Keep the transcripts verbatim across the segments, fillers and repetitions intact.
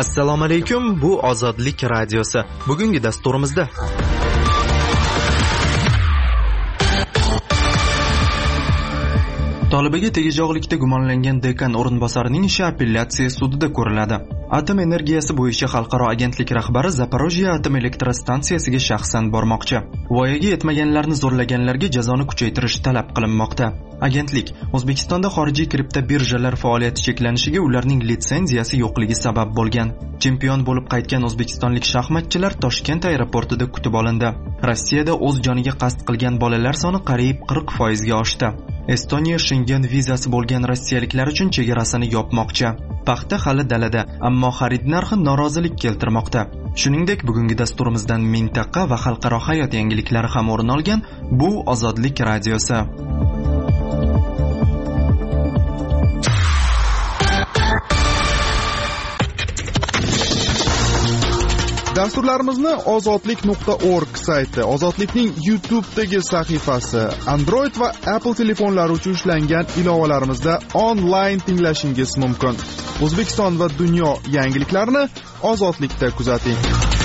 Assalomu alaykum, bu Ozodlik radiosi. Bugungi dasturimizda Tolibaga tegajog'likda gumonlangan dekan o'rinbosarining ishi apellyatsiya sudida ko'riladi. Atom energiyasi bo'yicha xalqaro agentlik rahbari Zaporojye atom elektrostansiyasiga shaxsan bormoqchi. Voyaga yetmaganlarni zo'rlaganlarga jazoni kuchaytirish talab qilinmoqda. Agentlik O'zbekistonda xorijiy kripto birjalar faoliyati cheklanishiga ularning litsenziyasi yo'qligi sabab bo'lgan. Chempion bo'lib qaytgan o'zbekistonlik shaxmatchilar Toshkent aeroportida kutib olindi. Rossiyada o'z joniga qasd qilgan bolalar soni qariyb qirq foiz ga oshdi. Estoniya Schengen vizasi bo'lgan rossiyaliklar uchun chegarasini yopmoqchi. Paxta hali dalada, ammo xarid narxi norozilik keltirmoqda. Shuningdek, bugungi dasturimizdan mintaqa va xalqaro hayot yangiliklari ham o'rin olgan. Bu Ozodlik radiosi. Dasturlarimizni ozodlik nuqta org sayti, Ozodlikning YouTube'dagi sahifasi, Android va Apple telefonlari uchun ishlangan ilovalarimizda onlayn tinglashingiz mumkin. O'zbekiston va dunyo yangiliklarini Ozodlikda kuzating.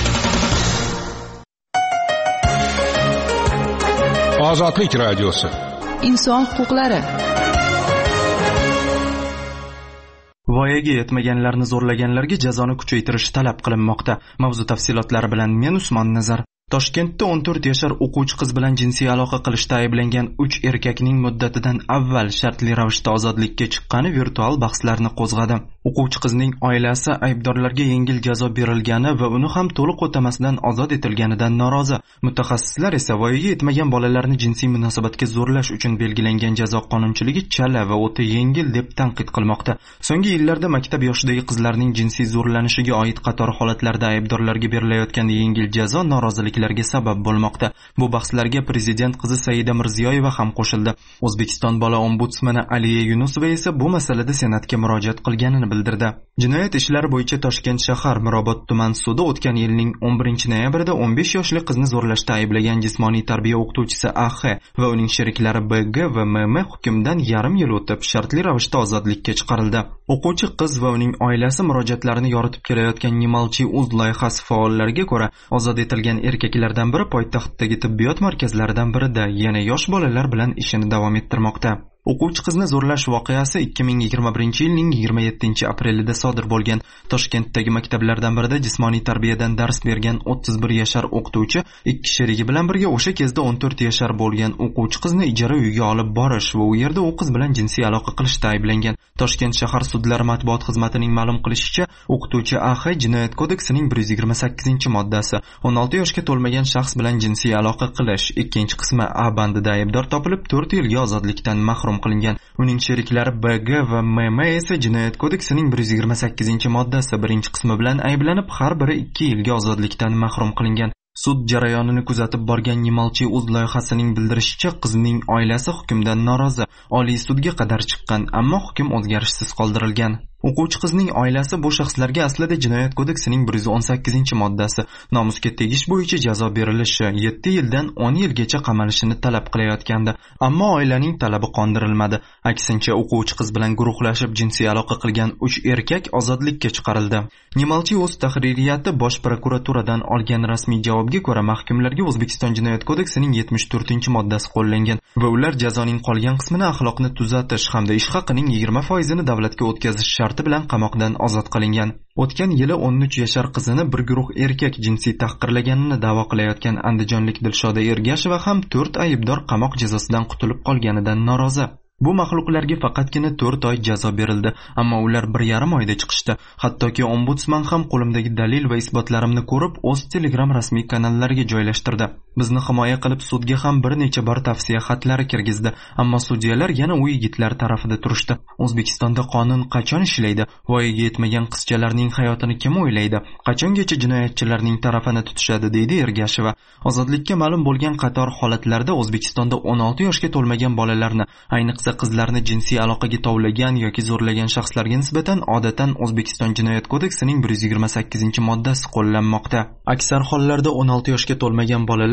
Ozodlik radiosi. Inson huquqlari. Voyaga yetmaganlarni zo'rlaganlarga jazoni kuchaytirish talab qilinmoqda. Mavzu tafsilotlari bilan men Usmon Nazar. Toshkentda o'n to'rt yashar o'quvchi qiz bilan jinsiy aloqa qilishda ayblangan uch erkakning muddatidan avval shartli ravishda ozodlikka chiqqani virtual bahslarni qo'zg'adi. O'quvchi qizning oilasi aybdorlarga yengil jazo berilgani va uni ham to'liq o'tamasdan ozod etilganidan norozi. Mutaxassislar esa voyaga yetmagan bolalarni jinsiy munosabatga zo'rlash uchun belgilangan jazo qonunchiligi chala va o'ta yengil deb tanqid qilmoqda. So'nggi yillarda maktab yoshidagi qizlarning jinsiy zo'rlanishiga oid qator holatlarda aybdorlarga berilayotgan yengil jazo norozilik sabab bo'lmoqda. Bu bahslarga prezident qizi Saida Mirziyoyeva ham qo'shildi. O'zbekiston bola ombudsmani Aliya Yunusova esa bu masalada senatga murojaat qilganini bildirdi. Jinoyat ishlari bo'yicha Toshkent shahar Mirobod tuman sudi o'tgan yilning o'n birinchi noyabrida o'n besh yoshli qizni zo'rlashda ayblagan jismoniy tarbiya o'qituvchisi A X va uning sheriklari B G va M M hukmdan yarim yil o'tib shartli ravishda ozodlikka chiqarildi. O'quvchi qiz va uning oilasi murojaatlarini yoritib kelayotgan Nimalchi uz loyihasi faollariga ko'ra, ozod etilgan erkaklardan biri poytaxtdagi tibbiyot markazlaridan birida yana yosh bolalar bilan ishini davom ettirmoqda. O'quvchi qizni zo'rlash voqeasi ikki ming yigirma birinchi yilning yigirma yettinchi aprelida sodir bo'lgan. Toshkentdagi maktablardan birida jismoniy tarbiyadan dars bergan o'ttiz bir yashar o'qituvchi ikki sherigi bilan birga o'sha kezda o'n to'rt yashar bo'lgan o'quvchi qizni ijara uyga olib borish va u yerda u qiz bilan jinsiy aloqa qilishda ayblangan. Toshkent shahar sudlari matbuot xizmatining ma'lum qilishicha, o'qituvchi A X Jinoyat kodeksining bir yuz yigirma sakkizinchi moddasi o'n olti yoshga to'lmagan shaxs bilan jinsiy aloqa qilish ikkinchi qismi A bandida aybdor topilib to'rt yilga ozodlikdan mahrum qilingan. Uning sheriklari B G va M M esa Jinoyat kodeksining bir yuz yigirma sakkizinchi moddasi birinchi qismi bilan ayblanib, har biri ikki yilga ozodlikdan mahrum qilingan. Sud jarayonini kuzatib borgan Nimalchi uz loyihasining bildirishicha, qizning oilasi hukmdan norozi. Oliy sudga qadar chiqqan, ammo hukm o'zgarishsiz qoldirilgan. O'quvchi qizning oilasi bu shaxslarga aslida Jinoyat kodeksining bir yuz o'n sakkizinchi moddasi nomusga tegish bo'yicha jazo berilishi yetti yildan o'n yilgacha qamalishini talab qilayotgandi, ammo oilaning talabi qondirilmadi. Aksincha, o'quvchi qiz bilan guruhlashib jinsiy aloqa qilgan uch erkak ozodlikka chiqarildi. Nimalchi o'z tahririyati Bosh prokuraturadan olgan rasmiy javobga ko'ra, mahkumlarga O'zbekiston Jinoyat kodeksining yetmish to'rtinchi moddasi qo'llangan va ular jazoning qolgan qismini axloqni tuzatish hamda ish haqining yigirma foizini davlatga o'tkazish sharti bilan qamoqdan ozod qilingan. O'tgan yili o'n uch yashar qizini bir guruh erkak jinsiy tahqirlaganini da'vo qilayotgan andijonlik Dilshoda Ergasheva ham to'rt aybdor qamoq jazosidan qutulib qolganidan norozi. Bu maxluqlarga faqatgina to'rt oy jazo berildi, ammo ular bir yarim oyda chiqishdi. Hattoki ombudsman ham qo'limdagi dalil va isbotlarimni ko'rib, o'z Telegram rasmiy kanallariga joylashtirdi. Bizni himoya qilib sudga ham bir necha bor tavsiya xatlari kirgizdi, ammo sudyalar yana u yigitlar tarafida turishdi. O'zbekistonda qonun qachon ishlaydi? Voyaga yetmagan qizchalarning hayotini kim o'ylaydi? Qachongacha jinoyatchilarning tarafini tutishadi, deydi Ergasheva. Ozodlikka ma'lum bo'lgan qator holatlarda O'zbekistonda o'n olti yoshga to'lmagan bolalarni, ayniqsa qizlarni jinsiy aloqaga tovlagan yoki zo'rlagan shaxslarga nisbatan odatan O'zbekiston Jinoyat kodeksining bir yuz yigirma sakkizinchi moddasi qo'llanmoqda. Aksar hollarda o'n olti yoshga to'lmagan bolalar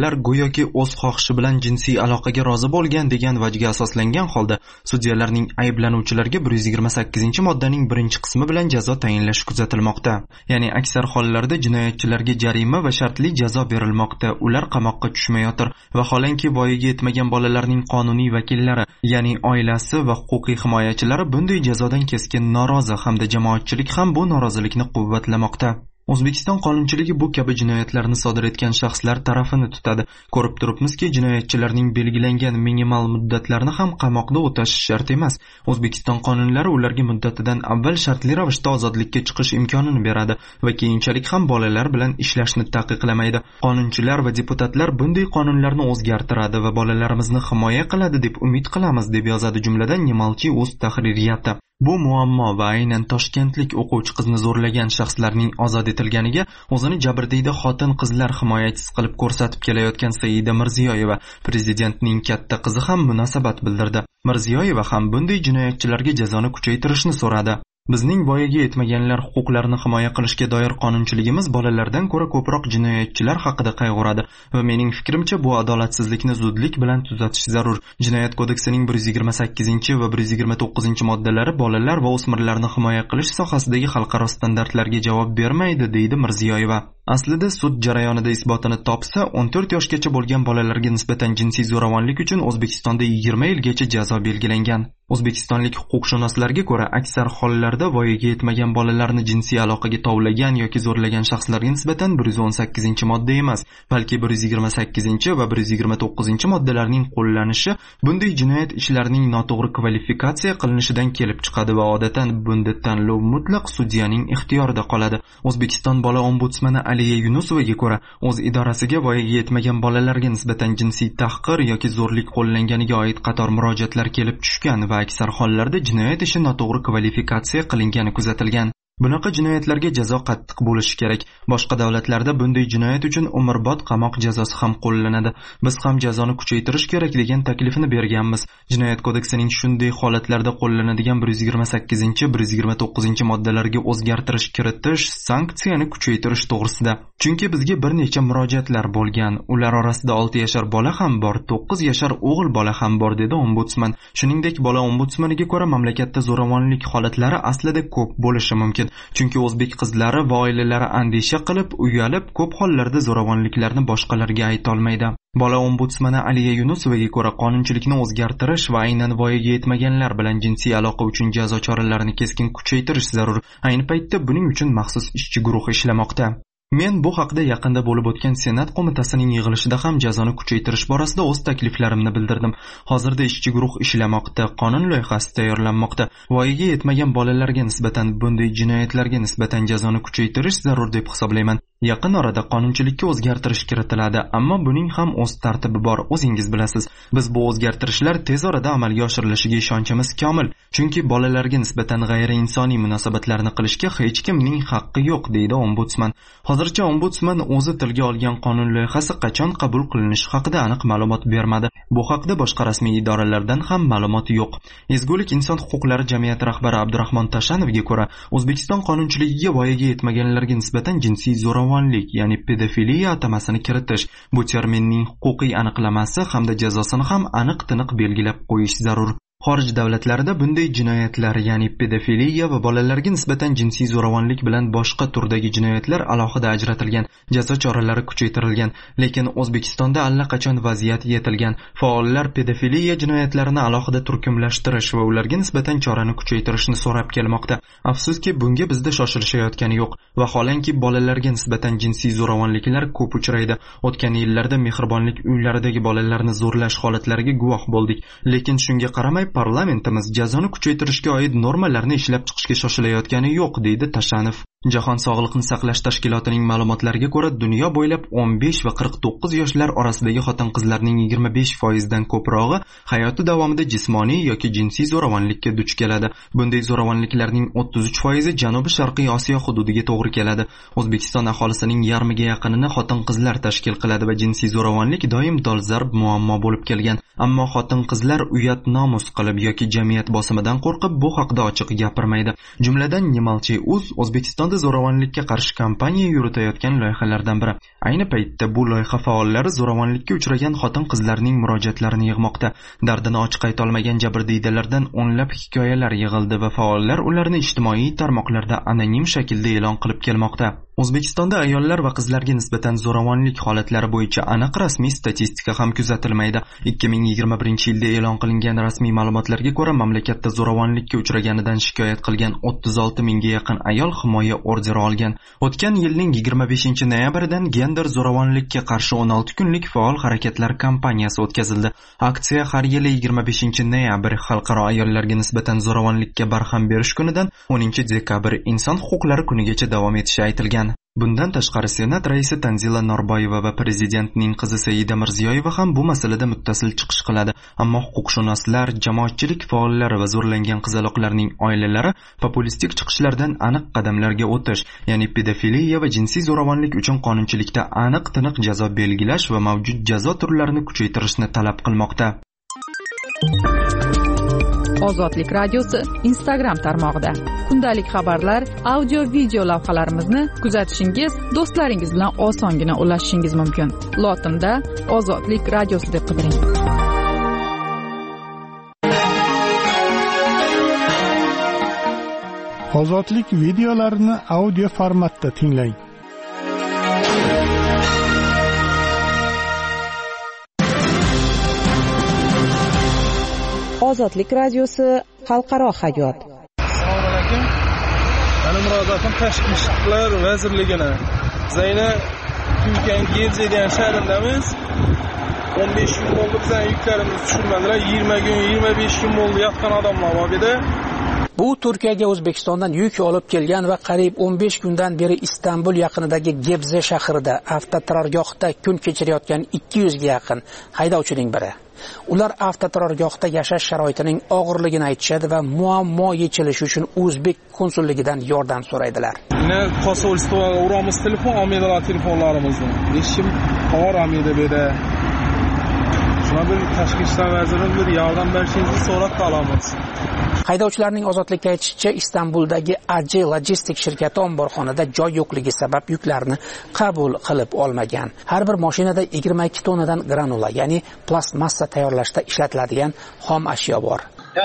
bolalar go'yoki o'z xohishi bilan jinsiy aloqaga rozi bo'lgan degan vajga asoslangan holda sudyalarning ayblanuvchilarga bir yuz yigirma sakkizinchi moddaning birinchi qismi bilan jazo tayinlashi kuzatilmoqda. Ya'ni aksar hollarda jinoyatchilarga jarima va shartli jazo berilmoqda. Ular qamoqqa tushmayotir. Vaholanki voyaga yetmagan bolalarning qonuniy vakillari, ya'ni oilasi va huquqiy himoyachilari bunday jazodan keskin norozi hamda jamoatchilik ham bu norozilikni quvvatlamoqda. O'zbekiston qonunchiligi bu kabi jinoyatlarni sodir etgan shaxslar tarafini tutadi. Ko'rib turibmizki, jinoyatchilarning belgilangan minimal muddatlarni ham qamoqda o'tashi shart emas. O'zbekiston qonunlari ularga muddatidan avval shartli ravishda ozodlikka chiqish imkonini beradi va keyinchalik ham bolalar bilan ishlashni taqiqlamaydi. Qonunchilar va deputatlar bunday qonunlarni o'zgartiradi va bolalarimizni himoya qiladi deb umid qilamiz, deb yozadi jumladan Nemalchi o'z tahririyati. Bu muammo va aynan toshkentlik o'quvchi qizni zo'rlagan shaxslarning ozod etilganiga o'zini jabrdiyda xotin-qizlar himoyachisi qilib ko'rsatib kelayotgan Saida Mirziyoyeva, prezidentning katta qizi ham munosabat bildirdi. Mirziyoyeva ham bunday jinoyatchilarga jazoni kuchaytirishni so'radi. Bizning voyaga yetmaganlar huquqlarini himoya qilishga doir qonunchiligimiz bolalardan ko'ra ko'proq jinoyatchilar haqida qayg'uradi va mening fikrimcha bu adolatsizlikni zudlik bilan tuzatish zarur. Jinoyat kodeksining bir yuz yigirma sakkizinchi va bir yuz yigirma to'qqizinchi moddalari bolalar va o'smirlarni himoya qilish sohasidagi xalqaro standartlarga javob bermaydi, deydi Mirziyoyeva. Aslida sud jarayonida isbotini topsa, o'n to'rt yoshgacha bo'lgan bolalarga nisbatan jinsiy zo'ravonlik uchun O'zbekistonda yigirma yilgacha jazo belgilangan. O'zbekistonlik huquqshunoslarga ko'ra, aksar hollarda voyaga yetmagan bolalarni jinsiy aloqaga tovlagan yoki zo'rlagan shaxslarga nisbatan bir yuz o'n sakkizinchi modda emas, balki bir yuz yigirma sakkizinchi va bir yuz yigirma to'qqizinchi moddalarning qo'llanishi bunday jinoyat ishlarining noto'g'ri kvalifikatsiya qilinishidan kelib chiqadi va odatan bunda tanlov mutlaq sudyaning ixtiyorida qoladi. O'zbekiston bola ombudsmani Aliya Yunusovaga ko'ra, o'z idorasiga voyaga yetmagan bolalarga nisbatan jinsiy tahqir yoki zo'rlik qo'llanganiga oid qator murojaatlar kelib tushgan va aksar hollarda jinoyat ishi noto'g'ri kvalifikatsiya qilingani kuzatilgan. Bunaqa jinoyatlarga jazo qattiq bo'lishi kerak. Boshqa davlatlarda bunday jinoyat uchun umrbod qamoq jazosi ham qo'llanadi. Biz ham jazoni kuchaytirish kerak degan taklifni berganmiz. Jinoyat kodeksining shunday holatlarda qo'llanadigan bir yuz yigirma sakkizinchi bir yuz yigirma to'qqizinchi moddalarga o'zgartirish kiritish, sanksiyani kuchaytirish to'g'risida. Chunki bizga bir necha murojaatlar bo'lgan. Ular orasida olti yashar bola ham bor, to'qqiz yashar o'g'il bola ham bor, dedi ombudsman. Shuningdek, bola ombudsmaniga ko'ra mamlakatda zo'ravonlik holatlari aslida ko'p bo'lishi mumkin. Chunki o'zbek qizlari va oilalari andisha qilib, uyalib, ko'p hollarda zo'ravonliklarni boshqalarga ayta olmaydi. Bola ombudsmani Aliya Yunusovaga ko'ra, qonunchilikni o'zgartirish va aynan voyaga yetmaganlar bilan jinsiy aloqa uchun jazo choralarini keskin kuchaytirish zarur. Ayni paytda buning uchun maxsus ishchi guruh ishlamoqda. Men bu haqda yaqinda bo'lib o'tgan Senat qo'mitasining yig'ilishida ham jazoni kuchaytirish borasida o'z takliflarimni bildirdim. Hozirda ishchi guruh ishlamoqda, qonun loyihasi tayyorlanmoqda. Voyaga yetmagan bolalarga nisbatan bunday jinoyatlarga nisbatan jazoni kuchaytirish zarur deb hisoblayman. Yaqin orada qonunchilikka o'zgartirish kiritiladi, ammo buning ham o'z tartibi bor, o'zingiz bilasiz. Biz bu o'zgartirishlar tez orada amalga oshirilishiga ishonchimiz komil, chunki bolalarga nisbatan g'ayriinsoniy munosabatlarni qilishga hech kimning haqqi yo'q, deydi ombudsman. Hozircha ombudsman o'zi tilga olgan qonun loyihasi qachon qabul qilinishi haqida aniq ma'lumot bermadi. Bu haqda boshqa rasmiy idoralardan ham ma'lumot yo'q. Ezgulik inson huquqlari jamiyati rahbari Abdurahmon Tashanovga ko'ra, O'zbekiston qonunchiligiga voyaga yetmaganlarga nisbatan jinsiy zo'ravonlik, ya'ni pedofiliya atamasini kiritish, bu terminning huquqiy aniqlamasi hamda jazosini ham aniq-tiniq belgilab qo'yish zarur. Xorij davlatlarida bunday jinoyatlar, ya'ni pedofiliya va bolalarga nisbatan jinsiy zo'ravonlik bilan boshqa turdagi jinoyatlar alohida ajratilgan, jazo choralari kuchaytirilgan. Lekin O'zbekistonda allaqachon vaziyat yetilgan. Faollar pedofiliya jinoyatlarini alohida turkumlashtirish va ularga nisbatan chorani kuchaytirishni so'rab kelmoqda. Afsuski, bunga bizda shoshilishayotgani yo'q. Vaholanki bolalarga nisbatan jinsiy zo'ravonliklar ko'p uchraydi. O'tgan yillarda mehribonlik uylaridagi bolalarni zo'rlash holatlariga guvoh bo'ldik. Lekin shunga qaramay parlamentimiz jazoni kuchaytirishga oid normalarni ishlab chiqishga shoshilayotgani yo'q, deydi Tashanov. Jahon sog'liqni saqlash tashkilotining ma'lumotlariga ko'ra, dunyo bo'ylab o'n besh va qirq to'qqiz yoshlar orasidagi xotin-qizlarning yigirma besh foizdan ko'prog'i hayoti davomida jismoniy yoki jinsiy zo'ravonlikka duch keladi. Bunday zo'ravonliklarning o'ttiz uch foizi Janubi-Sharqiy Osiyo hududiga to'g'ri keladi. O'zbekiston aholisining yarmiga yaqinini xotin-qizlar tashkil qiladi va jinsiy zo'ravonlik doim dolzarb muammo bo'lib kelgan. Ammo xotin-qizlar uyat nomus qilib yoki jamiyat bosimidan qo'rqib bu haqda ochiq gapirmaydi. Jumladan Nemalchi uz O'zbekiston O'zbekistonda zo'ravonlikka qarshi kampaniya yuritayotgan loyihalardan biri. Ayni paytda bu loyiha faollari zo'ravonlikka uchragan xotin-qizlarning murojaatlarini yig'moqda. Dardini ochiq ayta olmagan jabrdiydalardan o'nlab hikoyalar yig'ildi va faollar ularni ijtimoiy tarmoqlarda anonim shaklda e'lon qilib kelmoqda. O'zbekistonda ayollar va qizlarga nisbatan zo'ravonlik holatlari bo'yicha aniq rasmiy statistika ham kuzatilmaydi. ikki ming yigirma birinchi yilda e'lon qilingan rasmiy ma'lumotlarga ko'ra, mamlakatda zo'ravonlikka uchraganidan shikoyat qilgan o'ttiz olti mingga yaqin ayol himoya orderi olgan. O'tgan yilning yigirma beshinchi noyabridan gender zo'ravonlikka qarshi o'n olti kunlik faol harakatlar kampaniyasi o'tkazildi. Aksiya har yili yigirma beshinchi noyabr xalqaro ayollarga nisbatan zo'ravonlikka barham berish kunidan o'ninchi dekabr inson huquqlari kunigacha davom etishi aytilgan. Bundan tashqari Senat raisi Tanzila Norboyeva va prezidentning qizi Saida Mirziyoyeva ham bu masalada muttasil chiqish qiladi. Ammo huquqshunoslar, jamoatchilik faollari va zo'rlangan qizaloqlarning oilalari populistik chiqishlardan aniq qadamlarga o'tish, ya'ni pedofiliya va jinsiy zo'ravonlik uchun qonunchilikda aniq-tiniq jazo belgilash va mavjud jazo turlarini kuchaytirishni talab qilmoqda. Ozodlik radiosi Instagram tarmog'ida kundalik xabarlar, audio, video lavhalarimizni kuzatishingiz, do'stlaringiz bilan osongina ulashishingiz mumkin. Lotinda Ozodlik radiosi deb qidiring. Ozodlik videolarini audio formatda tinglang. Ozodlik radiosi xalqaro hayot. Assalomu alaykum. Meni murojaatim Tashqi ishlar vazirligini. Zayna Turkiyaning Gebze degan shahridamiz. o'n besh kun bo'ldi bizning yuklarimizni tushirmadilar. yigirma kun, yigirma besh kun bo'ldi yotgan odamlar bor edi. Bu Turkiyaga O'zbekistondan yuk olib kelgan va qariyb o'n besh kundan beri Istanbul yaqinidagi Gebze shahrida avtoturargohda kun kechirayotgan ikki yuzga yaqin haydovchining biri. Ular avtoturargohda yashash sharoitining og'irligini aytishadi va muammo yechilishi uchun o'zbek konsulligidan yordam so'raydilar. Yine konsolstoga uramiz telefon, olmaydilar telefonlarimizni. Hech kim qor olmaydi bu yerda. Shuna bir tashqi ishlar vazirining bir yordam berishingizni so'rab qolamiz. Haydovchilarning ozodlikka aytishicha, Istanbuldagi A J Logistik shirkati omborxonada joy yo'qligi sabab yuklarni qabul qilib olmagan. Har bir mashinada yigirma ikki tonnadan granula, ya'ni plastmassa tayyorlashda ishlatiladigan xom ashyo bor.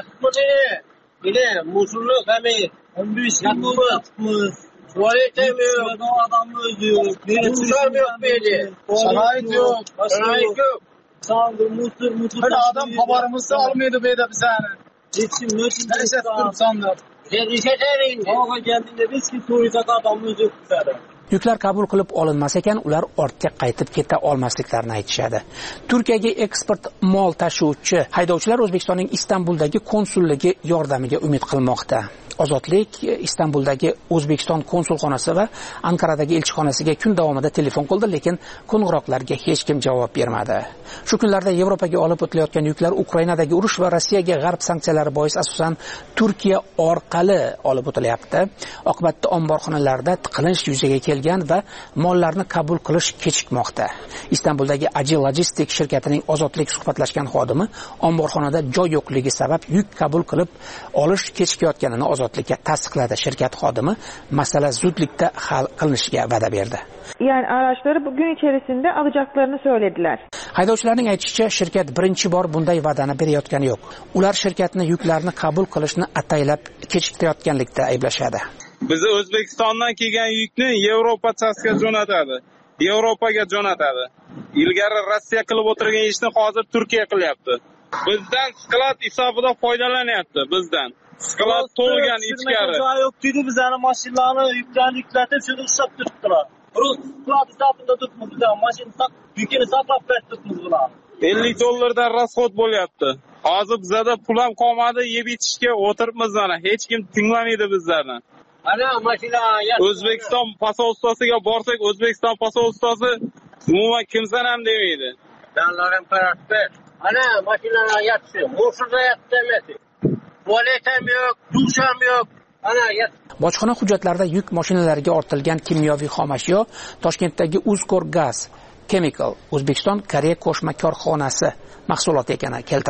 Bile musullu kami on besh yaqimiz. Tuvalet yok, adamı özlüyor. Kuşlar mı yok böyle? Şarayet yok, şarayet yok. Sandır, mutur, mutur. Böyle adam haberimizi almıyordu böyle bize. Geçim, nötün, nötün tutup sandır. Gelişe derin. Hava geldiğinde biz ki soyacak adamımız yok bize. Yuklar qabul qilib olinmas ekan, ular ortga qaytib keta olmasliklarini aytishadi. Turkiyaga eksport mol tashuvchi haydovchilar O'zbekistonning Istanbuldagi konsulligi yordamiga umid qilmoqda. Ozodlik Istanbuldagi O'zbekiston konsulxonasi va Ankaradagi elchixonasiga kun davomida telefon qildi, lekin qo'ng'iroqlarga hech kim javob bermadi. Shu kunlarda Yevropaga olib o'tilayotgan yuklar Ukrainadagi urush va Rossiyaga g'arb sanksiyalari bois asosan Turkiya orqali olib o'tilyapti. Oqibatda omborxonalarda tiqilinch yuzaga kelgan va mollarni qabul qilish kechikmoqda. Istanbuldagi A J Logistik shirkatining Ozodlik suhbatlashgan xodimi omborxonada joy yo'qligi sabab yuk qabul qilib olish kechikayotganini Ozodlikka tasdiqladi. Shirkat xodimi masala zudlikda hal qilinishiga va'da berdi. Yani araçları bugün içerisinde alacaklarını söylediler. Haydovchilarning aytishicha, shirkat birinchi bor bunday va'dani berayotgani yo'q. Ular shirkatni yuklarni qabul qilishni ataylab kechiktirayotganlikda ayblashadi. Biz O'zbekistondan kelgan yukni Yevropa chasga jo'natadi. Yevropaga jo'natadi. Ilgari Rossiya qilib o'tirgan ishni hozir Turkiya qilyapti. Bizdan sklad hisobida foydalanyapti bizdan. Sklad to'lgan ichkari. Joy yo'q dedi, bizlarni mashinalarni yuklarni yuklatib shuni ushlab turibdilar. Rus sklad hisobida turibmiz, mashina yukini saqlab turibmiz bular. ellik dollardan rasxod bo'lyapti. Hozir bizda pul ham qolmadi, yeb ichishga o'tiribmiz mana. Hech kim tinglamaydi bizlarni. Ana mashina O'zbekiston posolstosiga borsak, O'zbekiston posolstosi umuman kimsan ham demaydi. Danlarim qarashdi. Ana mashinalar yatdi. Mo'shida yatdi demadi. Tuvalet ham yo'q, dush ham yo'q. Ana yat. Bojxona hujjatlarida yuk mashinalariga ortilgan kimyoviy xom ashyo Toshkentdagi Uzkor Gaz Chemical O'zbekiston Koreya qo'shma korxonasi mahsuloti ekani keltirilgan.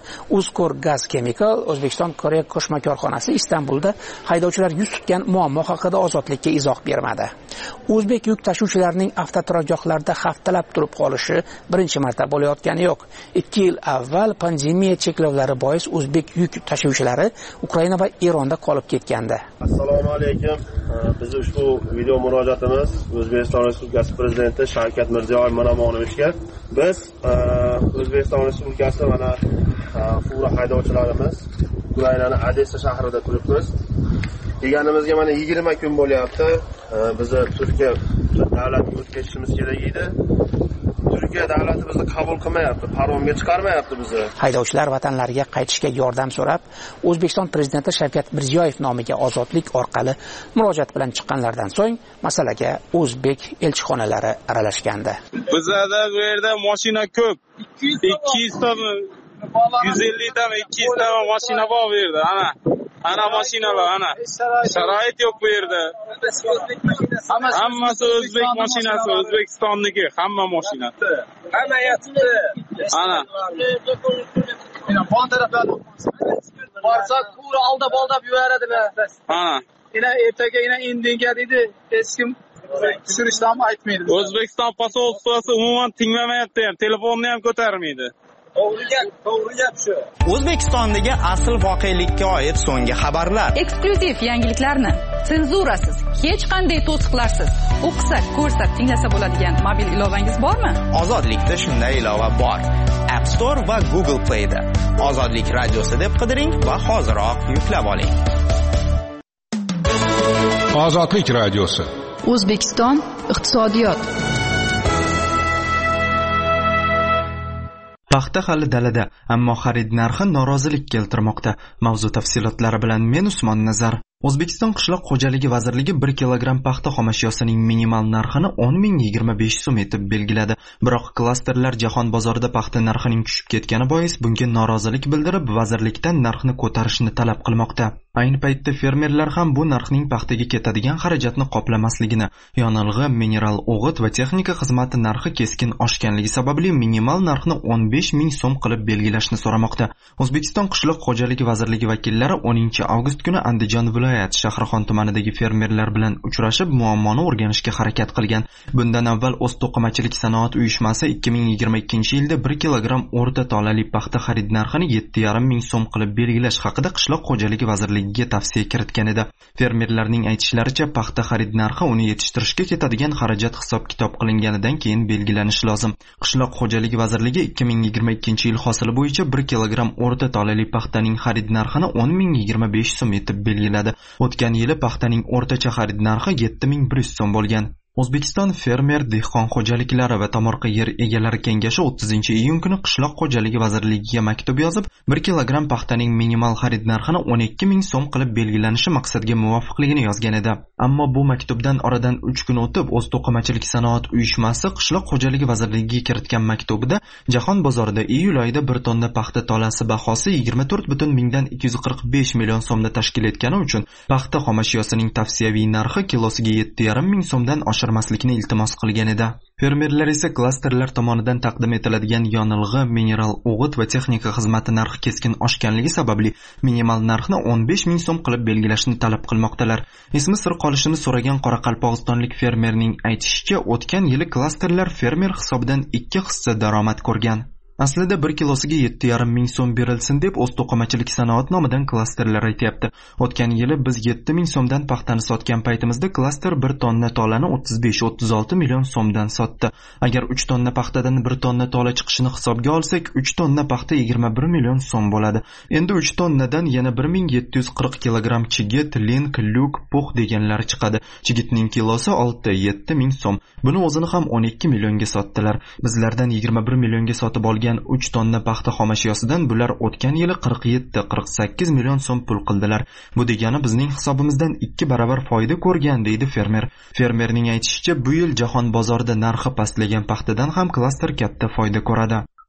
Uzkor Gaz Chemical O'zbekiston Koreya qo'shma korxonasi Istanbulda haydovchilar yuz tutgan muammo haqida Ozodlikka izoh bermadi. O'zbek yuk tashuvchilarining avtoturargohlarda haftalab turib qolishi birinchi marta bo'layotgani yo'q. ikki yil avval pandemiya cheklovlari bois o'zbek yuk tashuvchilari Ukraina va Eronda qolib ketgandi. Assalomu alaykum. Biz ushbu video murojaatimiz O'zbekiston Respublikasi Prezidenti Shavkat Mirziyoyev ma'muriyatiga. Biz O'zbekiston Respublikasi mana fura haydovchilarimiz Ukrainaning Odessa shahrida turibmiz. Deganimizga mana yigirma kun bo'lyapti. Bizni Turkiya davlatiga o'tkazishimiz kerak edi. Turkiya davlati bizni qabul qilmayapti, paromga chiqarmayapti bizni. Haydovchilar vatanlariga qaytishga yordam so'rab, O'zbekiston Prezidenti Shavkat Mirziyoyev nomiga Ozodlik orqali murojaat bilan chiqqanlardan so'ng masalaga o'zbek elchixonalari aralashgandi. Bizda bu yerda mashina ko'p. ikki yuz ta yuz ellik ta ikki yuz ta mashina bor bu yerda. Ana Ana mashinalar, ana. Sharoit yo'q bu yerda. Hammasi o'zbek mashinasi, O'zbekistonniki, hamma mashina. Hamma yotibdi. Ana. Mana bu taraflardan borsak, pura aldab-aldab yuboradilar. Ana. Ina ertaga ina indinga dedi, hech kim tushirishni ham aytmaydi. O'zbekiston posolstvosi umuman tinglamayapti ham, telefonni ham ko'tarmaydi. To'g'ri gap, to'g'ri gap shu. O'zbekistondagi asl voqelikka oid so'nggi xabarlar. Eksklyuziv yangiliklarni senzurasiz, hech qanday to'siqlarsiz o'qisa, ko'rsa, tinglasa bo'ladigan mobil ilovangiz bormi? Ozodlikda shunday ilova bor. App Store va Google Play da. Ozodlik radiosi deb qidiring va hoziroq yuklab oling. Ozodlik radiosi. O'zbekiston iqtisodiyot. Paxta hali dalada, ammo xarid narxi norozilik keltirmoqda. Mavzu tafsilotlari bilan men Usmon Nazar. O'zbekiston Qishloq xo'jaligi vazirligi bir kilogramm paxta xomashyosining minimal narxini o'n ming yigirma besh so'm etib belgiladi. Biroq klasterlar jahon bozorida paxta narxining tushib ketgani bois bunga norozilik bildirib, vazirlikdan narxni ko'tarishni talab qilmoqda. Ayni paytda fermerlar ham bu narxning paxtaga ketadigan xarajatni qoplamasligini, yonilg'i, mineral o'g'it va texnika xizmati narxi keskin oshganligi sababli minimal narxni o'n besh ming so'm qilib belgilashni so'ramoqda. O'zbekiston Qishloq xo'jaligi vazirligi vakillari o'ninchi avgust kuni Andijon viloyat Shahrixon tumanidagi fermerlar bilan uchrashib, muammoni o'rganishga harakat qilgan. Bundan avval O'zto'qimachilik sanoat uyushmasi ikki ming yigirma ikkinchi yilda bir kilogramm o'rta tolali paxta xarid narxini yetti yarim ming so'm qilib belgilash haqida Qishloq xo'jaligi vazirligiga tavsiya kiritgan edi. Fermerlarning aytishlaricha, paxta xarid narxi uni yetishtirishga ketadigan xarajat hisob-kitob qilinganidan keyin belgilanishi lozim. Qishloq xo'jaligi vazirligi ikki ming yigirma ikkinchi yil hosili bo'yicha bir kilogramm o'rta tolali paxtaning xarid narxini o'n ming yigirma besh so'm etib belgiladi. O'tgan yili paxtaning o'rtacha xarid narxi yetti ming bir yuz so'm bo'lgan. O'zbekiston fermer dehqon xo'jaliklari va tomorqa yer egalari kengashi o'ttizinchi iyun kuni Qishloq xo'jaligi vazirligiga maktub yozib, bir kilogramm paxtaning minimal xarid narxini o'n ikki ming so'm qilib belgilanishi maqsadga muvofiqligini yozgan edi. Ammo bu maktubdan oradan uch kun o'tib, O'zto'qimachilik sanoat uyushmasi Qishloq xo'jaligi vazirligiga kiritgan maktubida jahon bozorida iyul oyida bir tonna paxta tolasi bahosi yigirma to'rt butun mingdan ikki yuz qirq besh million so'mda tashkil etgani uchun paxta xomashyosining tavsiyaviy narxi kilosiga yetti yarim ming so'mdan oshirmaslikni iltimos qilgan edi. Fermerlar esa klasterlar tomonidan taqdim etiladigan yonilg'i, mineral o'g'it va texnika xizmati narxi keskin oshganligi sababli minimal narxni o'n besh ming so'm qilib belgilashni talab qilmoqdalar. Ismi sir qolishini so'ragan qoraqalpog'istonlik fermerning aytishicha, o'tgan yili klasterlar fermer hisobidan ikki hissa daromad ko'rgan. Aslida bir kilosiga yetti yarim ming so'm berilsin deb O'zto'qimachilik sanoat nomidan klasterlar aytayapti. O'tgan yili biz yetti ming so'mdan paxtani sotgan paytimizda klaster bir tonna tolani o'ttiz besh o'ttiz olti million so'mdan sotdi. Agar uch tonna paxtadan bir tonna tola chiqishini hisobga olsak, uch tonna paxta yigirma bir million so'm bo'ladi. Endi uch tonnadan yana bir ming yetti yuz qirq kilogramm chigit, link, lyuk, pux deganlari chiqadi. Chigitning kilosi olti yetti ming so'm. Buni o'zini ham o'n ikki millionga sotdilar. Bizlardan yigirma bir millionga sotib olgan uch tonna paxta xomashyosidan bular o'tgan yili qirq yetti qirq sakkiz million so'm pul qildilar. Bu degani bizning hisobimizdan ikki barobar foyda ko'rgan, deydi fermer. Fermerning aytishicha, bu yil jahon bozorida narxi pastlagan paxtadan ham klaster katta foyda ko'radi.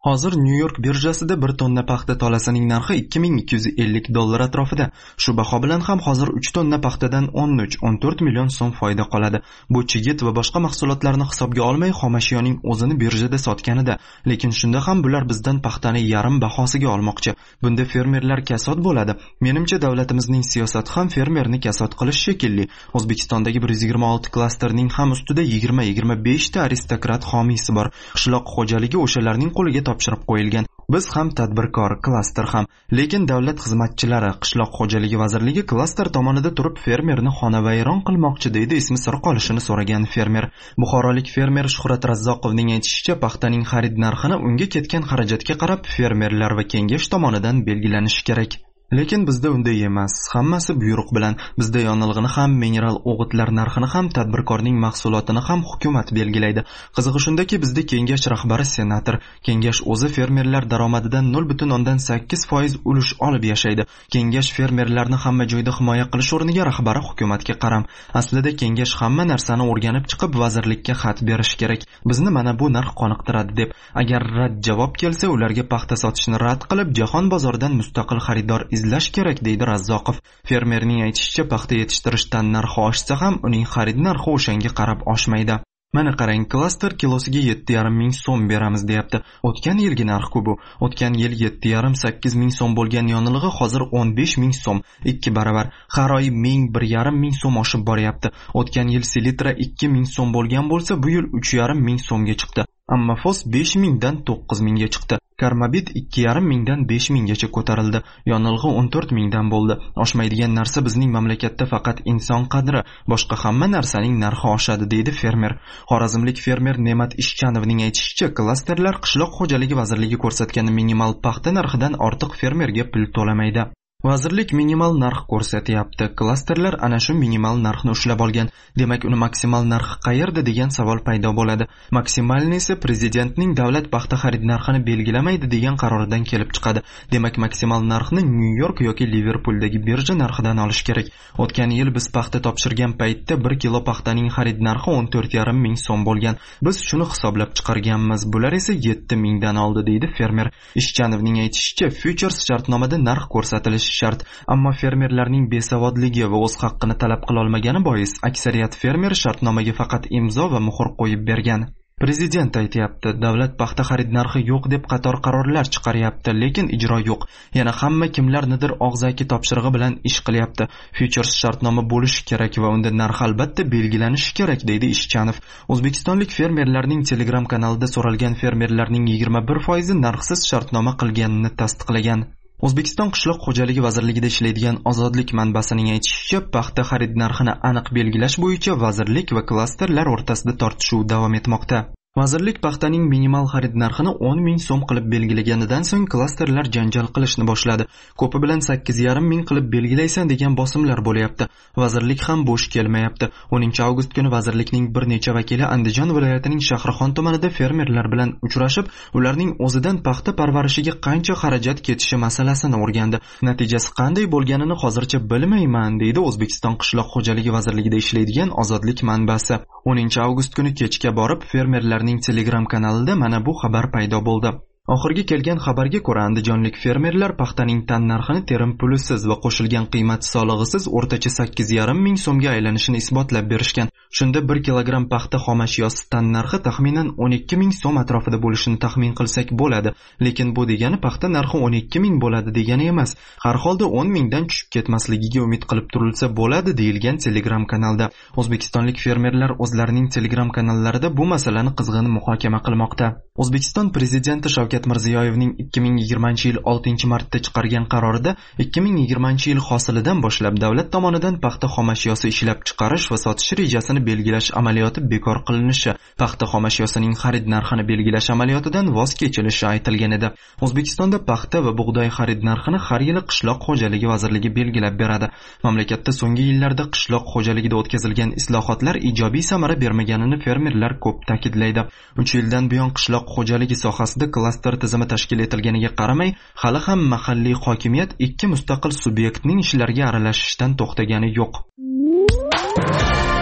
Hozir New York birjasida bir tonna paxta tolasining narxi ikki ming ikki yuz ellik dollar atrofida. Shu baho bilan ham hozir uch tonna paxtadan o'n uch o'n to'rt million so'm foyda qoladi. Bu chigit va boshqa mahsulotlarni hisobga olmay xomashyoning o'zini birjada sotganida. Lekin shunda ham bular bizdan paxtani yarim bahosiga olmoqchi. Bunda fermerlar kasod bo'ladi. Menimcha davlatimizning siyosati ham fermerni kasod qilish shekilli. O'zbekistondagi bir yuz yigirma olti klasterning ham ustida yigirma yigirma besh ta aristokrat homiysi bor. Qishloq xo'jaligi o'shalarning qo'liga topshirib qo'yilgan. Biz ham tadbirkor, klaster ham. Lekin davlat xizmatchilari, qishloq xo'jaligi vazirligi klaster tomonida turib fermerni xonavayron qilmoqchi deydi ismi sir qolishini so'ragan fermer. Buxorolik fermer Shuhrat Razzoqovning aytishicha, paxtaning xarid narxini unga ketgan xarajatga qarab fermerlar va kengash tomonidan belgilanishi kerak. Lekin bizda unday emas. Hammasi buyruq bilan. Bizda yonilg'ini ham, mineral o'g'itlar narxini ham, tadbirkorning mahsulotini ham hukumat belgilaydi. Qizig'i shundaki, bizda kengash rahbari senator. Kengash o'zi fermerlar daromadidan nol butun o'ndan sakkiz foiz ulush olib yashaydi. Kengash fermerlarni hamma joyda himoya qilish o'rniga rahbari hukumatga qaram. Aslida kengash hamma narsani o'rganib chiqib vazirlikka xat berish kerak. Bizni mana bu narx qoniqtiradi deb. Agar rad javob kelsa, ularga paxta sotishni rad qilib, jahon bozoridan mustaqil xaridor izlash kerak deydi Razzoqov. Fermerning aytishicha, paxta yetishtirishdan narxi oshsa ham uning xarid narxi o'shanga qarab oshmaydi. Mana qarang, klaster kilosiga yetti yarim ming so'm beramiz deyapti. O'tgan yilgi narx-ku bu. O'tgan yil yetti yarim sakkiz ming so'm bo'lgan yonilg'i hozir o'n besh ming so'm, ikki baravar. Har oy ming bir yarim ming so'm oshib boryapti. O'tgan yil selitra ikki ming so'm bo'lgan bo'lsa, bu yil uch yarim ming so'mga chiqdi. Ammo fos besh mingdan to'qqiz mingga chiqdi. Karmabit ikki yarim mingdan besh minggacha ko'tarildi. Yonilg'i o'n to'rt mingdan bo'ldi. Oshmaydigan narsa bizning mamlakatda faqat inson qadri, boshqa hamma narsaning narxi oshadi deydi fermer. Xorazmlik fermer Ne'mat Ishchanovning aytishicha, klasterlar qishloq xo'jaligi vazirligi ko'rsatgan minimal paxta narxidan ortiq fermerga pul to'lamaydi. Vazirlik minimal narx ko'rsatyapti. Klasterlar ana shu minimal narxni ushlab olgan. Demak, uni maksimal narxi qayerda degan savol paydo bo'ladi. Maksimalni esa prezidentning davlat paxta xarid narxini belgilamaydi degan qaroridan kelib chiqadi. Demak, maksimal narxni New York yoki Liverpuldagi birja narxidan olish kerak. O'tgan yil biz paxta topshirgan paytda bir kilo paxtaning xarid narxi o'n to'rt yarim ming so'm bo'lgan. Biz shuni hisoblab chiqarganmiz. Bular esa yetti mingdan oldi deydi fermer. Ishchanovning aytishicha, futures shartnomada narx ko'rsatilishi shart, ammo fermerlarning besavodligi va o'z haqqini talab qila olmagani bois aksariyat fermer shartnomaga faqat imzo va muhr qo'yib bergan. Prezident aytayapti, davlat paxta xarid narxi yo'q deb qator qarorlar chiqaryapti, lekin ijro yo'q. Yana hamma kimlarnidir og'zaki topshirig'i bilan ish qilyapti. Futures shartnoma bo'lishi kerak va unda narx albatta belgilanishi kerak deydi Ishchanov. O'zbekistonlik fermerlarning Telegram kanalida so'ralgan fermerlarning yigirma bir foizi narxsiz shartnoma qilganini tasdiqlagan. O'zbekiston qishloq xo'jaligi vazirligida ishlaydigan Ozodlik manbasining aytishicha, paxta xarid narxini aniq belgilash bo'yicha vazirlik va klasterlar o'rtasida tortishuv davom etmoqda. Vazirlik paxtaning minimal xarid narxini o'n ming so'm qilib belgilaganidan so'ng klasterlar janjal qilishni boshladi. Ko'pi bilan sakkiz yarim ming qilib belgilaysan degan bosimlar bo'lyapti. Vazirlik ham bo'sh kelmayapti. o'ninchi avgust kuni vazirlikning bir necha vakili Andijon viloyatining Shahrixon tumanida fermerlar bilan uchrashib, ularning o'zidan paxta parvarishiga qancha xarajat ketishi masalasini o'rgandi. Natijasi qanday bo'lganini hozircha bilmayman, deydi O'zbekiston qishloq xo'jaligi vazirligida ishlaydigan Ozodlik manbasi. o'ninchi avgust kuni kechga borib fermerlar Telegram kanalida mana bu xabar paydo bo'ldi. Oxirgi kelgan xabarga ko'ra, andijonlik fermerlar paxtaning tan narxini terim pulisiz va qo'shilgan qiymat solig'isiz o'rtacha sakkiz yarim ming so'mga aylanishini isbotlab berishgan. Shunda bir kilogramm paxta xomashyosi tan narxi taxminan o'n ikki ming so'm atrofida bo'lishini taxmin qilsak bo'ladi. Lekin bu degani paxta narxi o'n ikki ming bo'ladi degani emas. Har holda o'n mingdan tushib ketmasligiga umid qilib turilsa bo'ladi deyilgan Telegram kanalda. O'zbekistonlik fermerlar o'zlarining Telegram kanallarida bu masalani qizg'in muhokama qilmoqda. O'zbekiston prezidenti Shavkat Mirziyoyevning ikki ming yigirmanchi yil oltinchi martda chiqargan qarorida ikki ming yigirmanchi yil hosilidan boshlab davlat tomonidan paxta xomashyosi ishlab chiqarish va sotish rejasini belgilash amaliyoti bekor qilinishi, paxta xomashyosining xarid narxini belgilash amaliyotidan voz kechilishi aytilgan edi. O'zbekistonda paxta va bug'doy xarid narxini har yili qishloq xo'jaligi vazirligi belgilab beradi. Mamlakatda so'nggi yillarda qishloq xo'jaligida o'tkazilgan islohotlar ijobiy samara bermaganini fermerlar ko'p ta'kidlaydi. uch yildan buyon qishloq xo'jaligi sohasida klaster tizimi tashkil etilganiga qaramay, hali ham mahalliy hokimiyat ikki mustaqil subyektning ishlariga aralashishdan to'xtagani yo'q.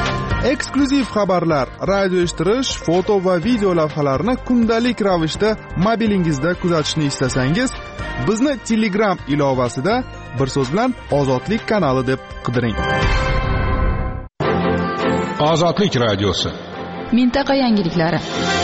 eksklyuziv xabarlar, radio eshittirish, foto va video lavhalarni kundalik ravishda mobilingizda kuzatishni istasangiz, bizni Telegram ilovasida bir so'z bilan Ozodlik kanali deb qidiring. Ozodlik radiosi. Mintaqa yangiliklari.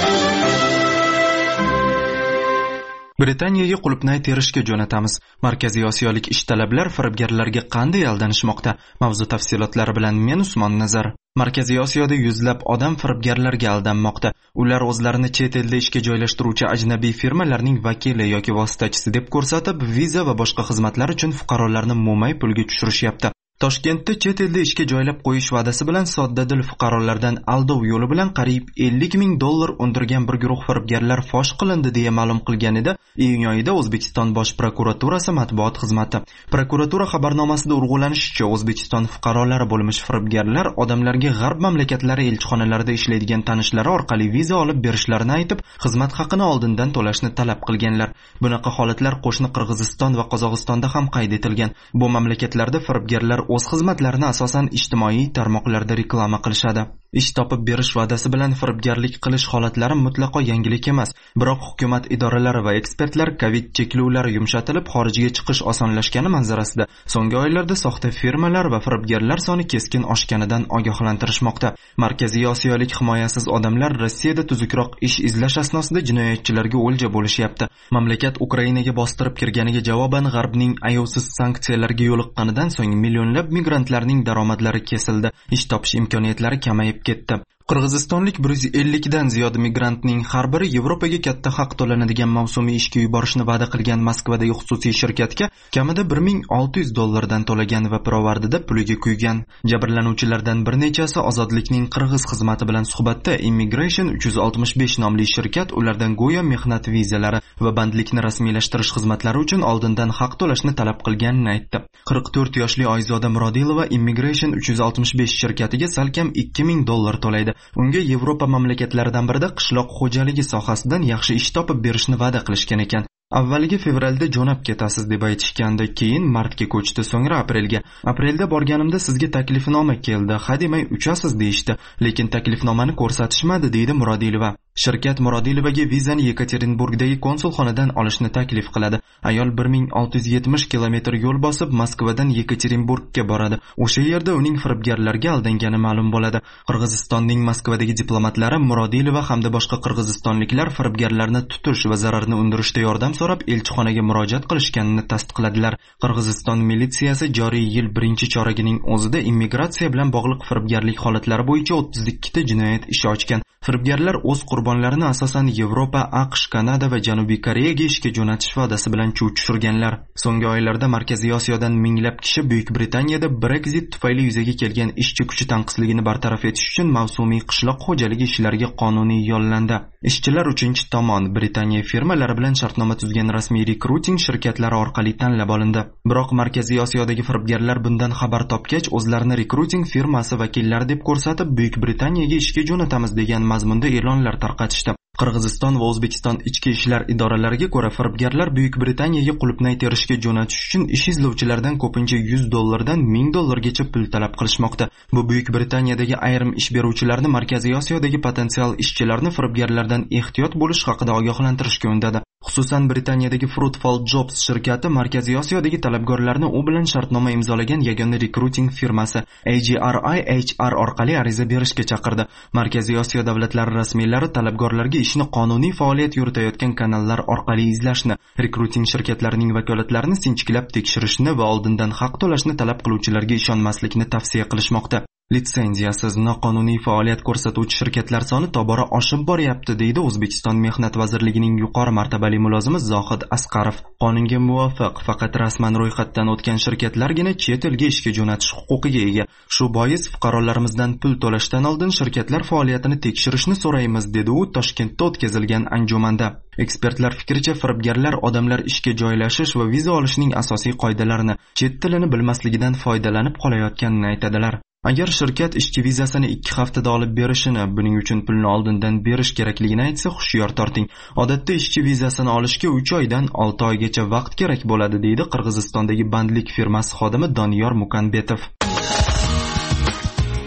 Britaniyaga qulupnay terishga jo'natamiz. Markaziy Osiyolik ishtalablar firibgarlarga qanday aldanishmoqda? Mavzu tafsilotlari bilan men Usmon Nazar. Markaziy Osiyoda yuzlab odam firibgarlarga aldanmoqda. Ular o'zlarini chet elda ishga joylashtiruvchi ajnabiy firmalarning vakili yoki vositachisi deb ko'rsatib, viza va boshqa xizmatlar uchun fuqarolarni mo'may pulga tushirishyapti. Toshkentda chet elda ishga joylab qo'yish va'dasi bilan soddadil fuqarolardan aldov yo'li bilan qariyb ellik ming dollar undirgan bir guruh firibgarlar fosh qilindi deya ma'lum qilganida iyun oyida O'zbekiston Bosh prokuraturasi matbuot xizmati. Prokuratura xabarnomasida urg'ulanishicha, O'zbekiston fuqarolari bo'lmish firibgarlar odamlarga g'arb mamlakatlari elchixonalarida ishlaydigan tanishlari orqali viza olib berishlarini aytib, xizmat haqini oldindan to'lashni talab qilganlar. Bunaqa holatlar qo'shni Qirg'iziston va Qozog'istonda ham qayd etilgan. Bu mamlakatlarda firibgarlar o'z xizmatlarini asosan ijtimoiy tarmoqlarda reklama qilishadi. Ish topib berish va'dasi bilan firibgarlik qilish holatlari mutlaqo yangilik emas. Biroq hukumat idoralari va ekspertlar Covid cheklovlari yumshatilib, xorijga chiqish osonlashgani manzarasida so'nggi oylarda soxta firmalar va firibgarlar soni keskin oshganidan ogohlantirishmoqda. Markaziy Osiyolik himoyasiz odamlar Rossiyada tuzukroq ish izlash asnosida jinoyatchilarga o'lja bo'lishyapti. Mamlakat Ukrainaga bostirib kirganiga javoban G'arbning ayovsiz sanksiyalarga yo'liqqanidan so'ng millionlab migrantlarning daromadlari kesildi. Ish topish imkoniyatlari kamayib ketdi. Qirg'izistonlik bir yuz ellik dan ziyod migrantning har biri Yevropaga katta haq to'lanadigan mavsumiy ishga yuborishni va'da qilgan Moskvadagi xususiy shirkatga kamida bir ming olti yuz dollardan to'lagan va pirovardida puliga kuygan. Jabrlanuvchilardan bir nechasi Ozodlikning Qirg'iz xizmati bilan suhbatda Immigration uch yuz oltmish besh nomli shirkat ulardan go'yo mehnat vizalari va bandlikni rasmiylashtirish xizmatlari uchun oldindan haq to'lashni talab qilganini aytdi. qirq to'rt yoshli Oyzoda Murodilova Immigration uch yuz oltmish besh shirkatiga salkam ikki ming dollar to'laydi. Unga Yevropa mamlakatlaridan birida qishloq xo'jaligi sohasidan yaxshi ish topib berishni va'da qilishgan ekan. Avvaliga fevralda jo'nab ketasiz deb aytishganda, keyin martga ko'chdi, so'ngra aprelga. Aprelda borganimda sizga taklifnoma keldi, hademay uchasiz deyishdi, lekin taklifnomani ko'rsatishmadi, deydi Murodilova. Shirkat Murodilovaga vizani Yekaterinburgdagi konsulxonadan olishni taklif qiladi. Ayol bir ming olti yuz yetmish kilometr yo'l bosib Moskvadan Yekaterinburgga boradi. O'sha yerda uning firibgarlarga aldangani ma'lum bo'ladi. Qirg'izistonning Moskvadagi diplomatlari Murodilova hamda boshqa qirg'izistonliklar firibgarlarni tutish va zararni undirishda yordam so'rab elchixonaga murojaat qilishganini tasdiqladilar. Qirg'iziston militsiyasi joriy yil birinchi choragining o'zida immigratsiya bilan bog'liq firibgarlik holatlari bo'yicha o'ttiz ikki ta jinoyat ishi ochgan. Firibgarlar o'z qurbonlarini asosan Yevropa, AQSh, Kanada va Janubiy Koreyaga ishga jo'natish va'dasi bilan chuv tushirganlar. So'nggi oylarda Markaziy Osiyodan minglab kishi Buyuk Britaniyada Brexit tufayli yuzaga kelgan ishchi kuchi tanqisligini bartaraf etish uchun mavsumiy qishloq xo'jaligi ishlariga qonuniy yollandi. Ishchilar uchinchi tomon Britaniya firmalari bilan shartnoma tuzgan rasmiy rekruting shirkatlari orqali tanlab olindi. Biroq Markaziy Osiyodagi firibgarlar bundan xabar topgach, o'zlarini rekruting firmasi vakillari deb ko'rsatib, Buyuk Britaniyaga ishga jo'natamiz degan mazmunda e'lonlar tarqatishdi. Qirg'iziston va O'zbekiston ichki ishlar idoralariga ko'ra, firibgarlar Buyuk Britaniyaga qulupnay terishga jo'natish uchun ish izlovchilardan ko'pincha yuz dollardan ming dollargacha pul talab qilishmoqda. Bu Buyuk Britaniyadagi ayrim ish beruvchilarni Markaziy Osiyodagi potensial ishchilarni firibgarlardan ehtiyot bo'lish haqida ogohlantirishga undadi. Xususan Britaniyadagi Fruitful Jobs shirkati Markaziy Osiyodagi talabgorlarni u bilan shartnoma imzolagan yagona rekruting firmasi A G R I H R orqali ariza berishga chaqirdi. Markaziy Osiyo davlatlari rasmiylari talabgorlarga ishni qonuniy faoliyat yuritayotgan kanallar orqali izlashni, rekruting shirkatlarining vakolatlarini sinchiklab tekshirishni va oldindan haq to'lashni talab qiluvchilarga ishonmaslikni tavsiya qilishmoqda. Litsenziyasiz noqonuniy faoliyat ko'rsatuvchi shirkatlar soni tobora oshib boryapti, deydi O'zbekiston Mehnat vazirligining yuqori martabali mulozimi Zohid Asqarov. Qonunga muvofiq faqat rasman ro'yxatdan o'tgan shirkatlargina chet elga ishga jo'natish huquqiga ega. Shu bois fuqarolarimizdan pul to'lashdan oldin shirkatlar faoliyatini tekshirishni so'raymiz, dedi u Toshkentda o'tkazilgan anjumanda. Ekspertlar fikricha, firibgarlar odamlar ishga joylashish va viza olishning asosiy qoidalarini, chet tilini bilmasligidan foydalanib qolayotganini aytadilar. Agar shirkat ishchi vizasini ikki haftada olib berishini, buning uchun pulni oldindan berish kerakligini aytsa, hushyor torting. Odatda ishchi vizasini olishga uch oydan olti oygacha vaqt kerak bo'ladi, deydi Qirg'izistondagi bandlik firmasi xodimi Doniyor Mukanbetov.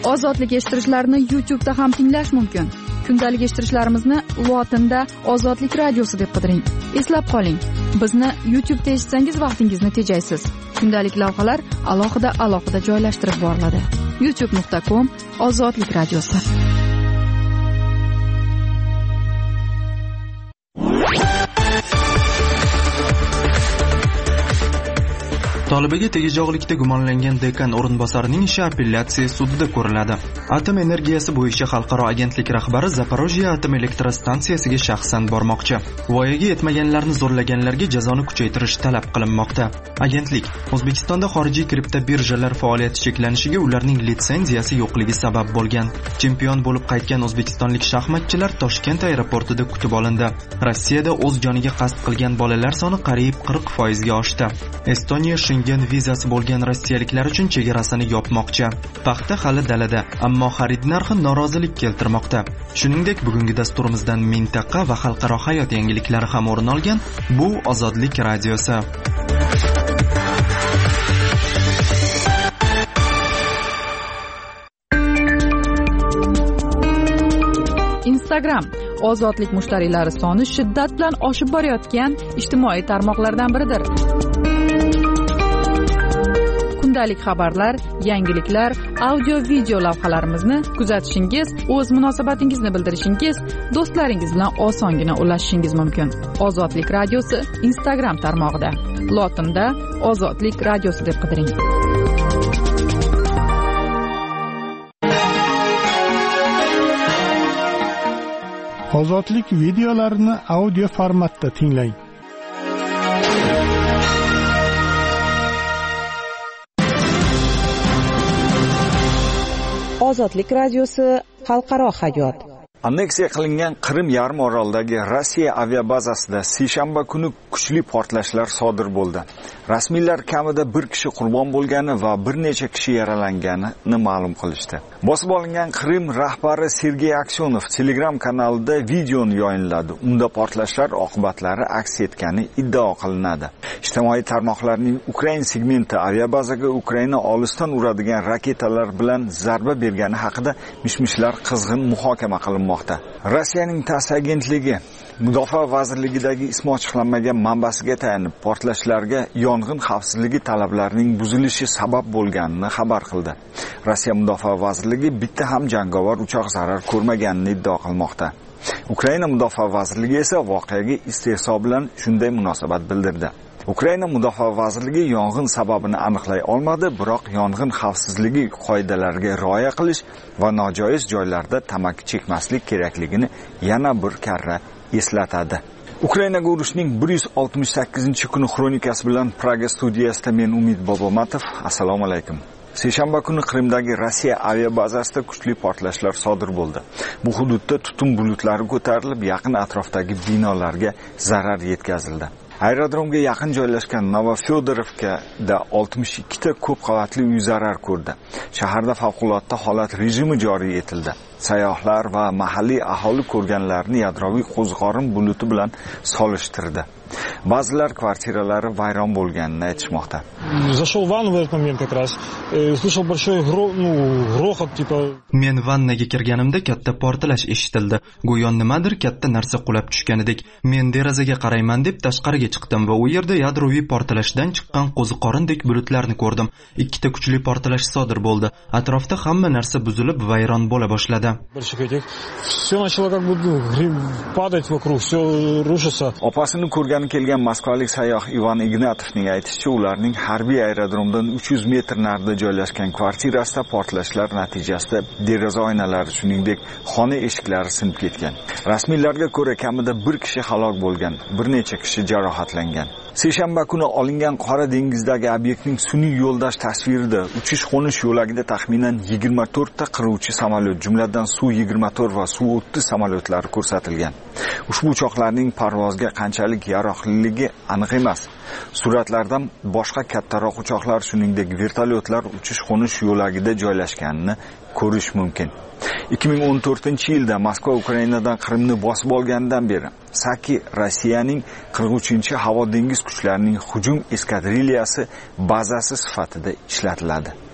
Ozodlik eshittirishlarni YouTube'da ham tinglash mumkin. Kundalik eshittirishlarimizni lotinda Ozodlik radiosi deb qidiring. Eslab qoling, bizni YouTube'da eshitsangiz vaqtingizni tejaysiz. Kundalik lavhalar alohida alohida joylashtirib boriladi. youtube nuqta com Ozodlik radiosi. Tolibaga tegajog'likda gumonlangan dekan o'rinbosarining ishi apellyatsiya sudida ko'riladi. Atom energiyasi bo'yicha xalqaro agentlik rahbari Zaporojye atom elektrostansiyasiga shaxsan bormoqchi. Voyaga yetmaganlarni zo'rlaganlarga jazoni kuchaytirish talab qilinmoqda. Agentlik O'zbekistonda xorijiy kripto birjalar faoliyati cheklanishiga ularning litsenziyasi yo'qligi sabab bo'lgan. Chempion bo'lib qaytgan o'zbekistonlik shaxmatchilar Toshkent aeroportida kutib olindi. Rossiyada o'z joniga qasd qilgan bolalar soni qariyb qirq foizga oshdi. Estoniya Schengen vizasi bo'lgan rossiyaliklar uchun chegarasini yopmoqchi. Paxta hali dalada, ammo xarid narxi norozilik keltirmoqda. Shuningdek, bugungi dasturimizdan mintaqa va xalqaro hayot yangiliklari ham o'rin olgan. Bu Ozodlik radiosi. Instagram ozodlik mushtariylari soni shiddat bilan oshib borayotgan ijtimoiy tarmoqlardan biridir. Kundalik xabarlar, yangiliklar, audio-video lavhalarimizni kuzatishingiz, o'z munosabatingizni bildirishingiz, do'stlaringiz bilan osongina ulashishingiz mumkin. Ozodlik radiosi Instagram tarmog'ida. Lotinda Ozodlik radiosi deb qidiring. Ozodlik videolarini audio formatda tinglang. Ozodlik radiosi xalqaro hayot. Anneksiya qilingan Qrim yarim orolidagi Rossiya aviabazasida seshanba kuni kuchli portlashlar sodir bo'ldi. Rasmiylar kamida bir kishi qurbon bo'lgani va bir necha kishi yaralanganini ma'lum qilishdi. Bosib olingan Qrim rahbari Sergey Aksyonov Telegram kanalida videoni yayinladi. Unda portlashlar oqibatlari aks etgani iddao qilinadi. Ijtimoiy tarmoqlarning Ukraina segmenti aviabazaga Ukraina olisdan uradigan raketalar bilan zarba bergani haqida mishmishlar qizg'in muhokama qilinmoqda. Rossiyaning TASS agentligi Mudofaa vazirligidagi ismi ochiqlanmagan manbasiga tayanib portlashlarga yong'in xavfsizligi talablarining buzilishi sabab bo'lganini xabar qildi. Rossiya Mudofaa vazirligi bitta ham jangovar uchoq zarar ko'rmaganini iddao qilmoqda. Ukraina Mudofaa vazirligi esa voqeaga istehzo bilan shunday munosabat bildirdi. Ukraina Mudofaa vazirligi yong'in sababini aniqlay olmadi, biroq yong'in xavfsizligi qoidalariga rioya qilish va nojoiz joylarda tamaki chekmaslik kerakligini yana bir karra eslatadi. Ukrainaga urushning bir yuz oltmish sakkizinchi kuni xronikasi bilan Praga studiyasida men Umid Bobomatov. Assalomu alaykum. Seshanba kuni Qrimdagi Rossiya aviabazasida kuchli portlashlar sodir bo'ldi. Bu hududda tutun bulutlari ko'tarilib, yaqin atrofdagi binolarga zarar yetkazildi. Aerodromga yaqin joylashgan Novofyodorovkada oltmish ikkita ko'p qavatli uy zarar ko'rdi. Shaharda favqulodda holat rejimi joriy etildi. Sayyohlar va mahalliy aholi ko'rganlarni yadroviy qo'zg'orin buluti bilan solishtirdi. Ba'zilar kvartiralari vayron bo'lganini aytishmoqda. Зашел в ванну в этот момент как раз. Услышал большой грохот типа. Men vannaga kirganimda katta portlash eshitildi. Go'yo nimadir katta narsa qulab tushganidek. Men derazaga qarayman deb tashqariga chiqdim va u yerda yadroviy portlashdan chiqqan qo'ziqorindek bulutlarni ko'rdim. Ikkita kuchli portlash sodir bo'ldi. Atrofda hamma narsa buzilib vayron bo'la boshladi. Всё начало как бы падать вокруг, всё рушится. Opasini ko'rgani kelgan moskvalik sayyoh Ivan Ignatovning aytishicha, ularning harbiy aerodromdan uch yuz metr narida joylashgan kvartirasida portlashlar natijasida deraza oynalari, shuningdek, xona eshiklari sinib ketgan. Rasmiylarga ko'ra, kamida bir kishi halok bo'lgan, bir necha kishi jarohatlangan. Seshanba kuni olingan Qora dengizdagi obyektning sun'iy yo'ldosh tasvirida uchish-qo'nish yo'lagida taxminan yigirma to'rt ta qiruvchi samolyot, jumladan Su yigirma to'rt va Su o'ttiz samolyotlari ko'rsatilgan. Ushbu uchoqlarning parvozga qanchalik yaroqliligi aniq emas. Suratlardan boshqa kattaroq uchoqlar, shuningdek vertolyotlar uchish-qo'nish yo'lagida joylashganini ko'rish mumkin. ikki ming o'n to'rtinchi yilda Moskva Ukrainadan Qrimni bosib olganidan beri Saki Rossiyaning qirq uchinchi havo dengiz kuchlarining hujum eskadriliyasi bazasi sifatida ishlatiladi.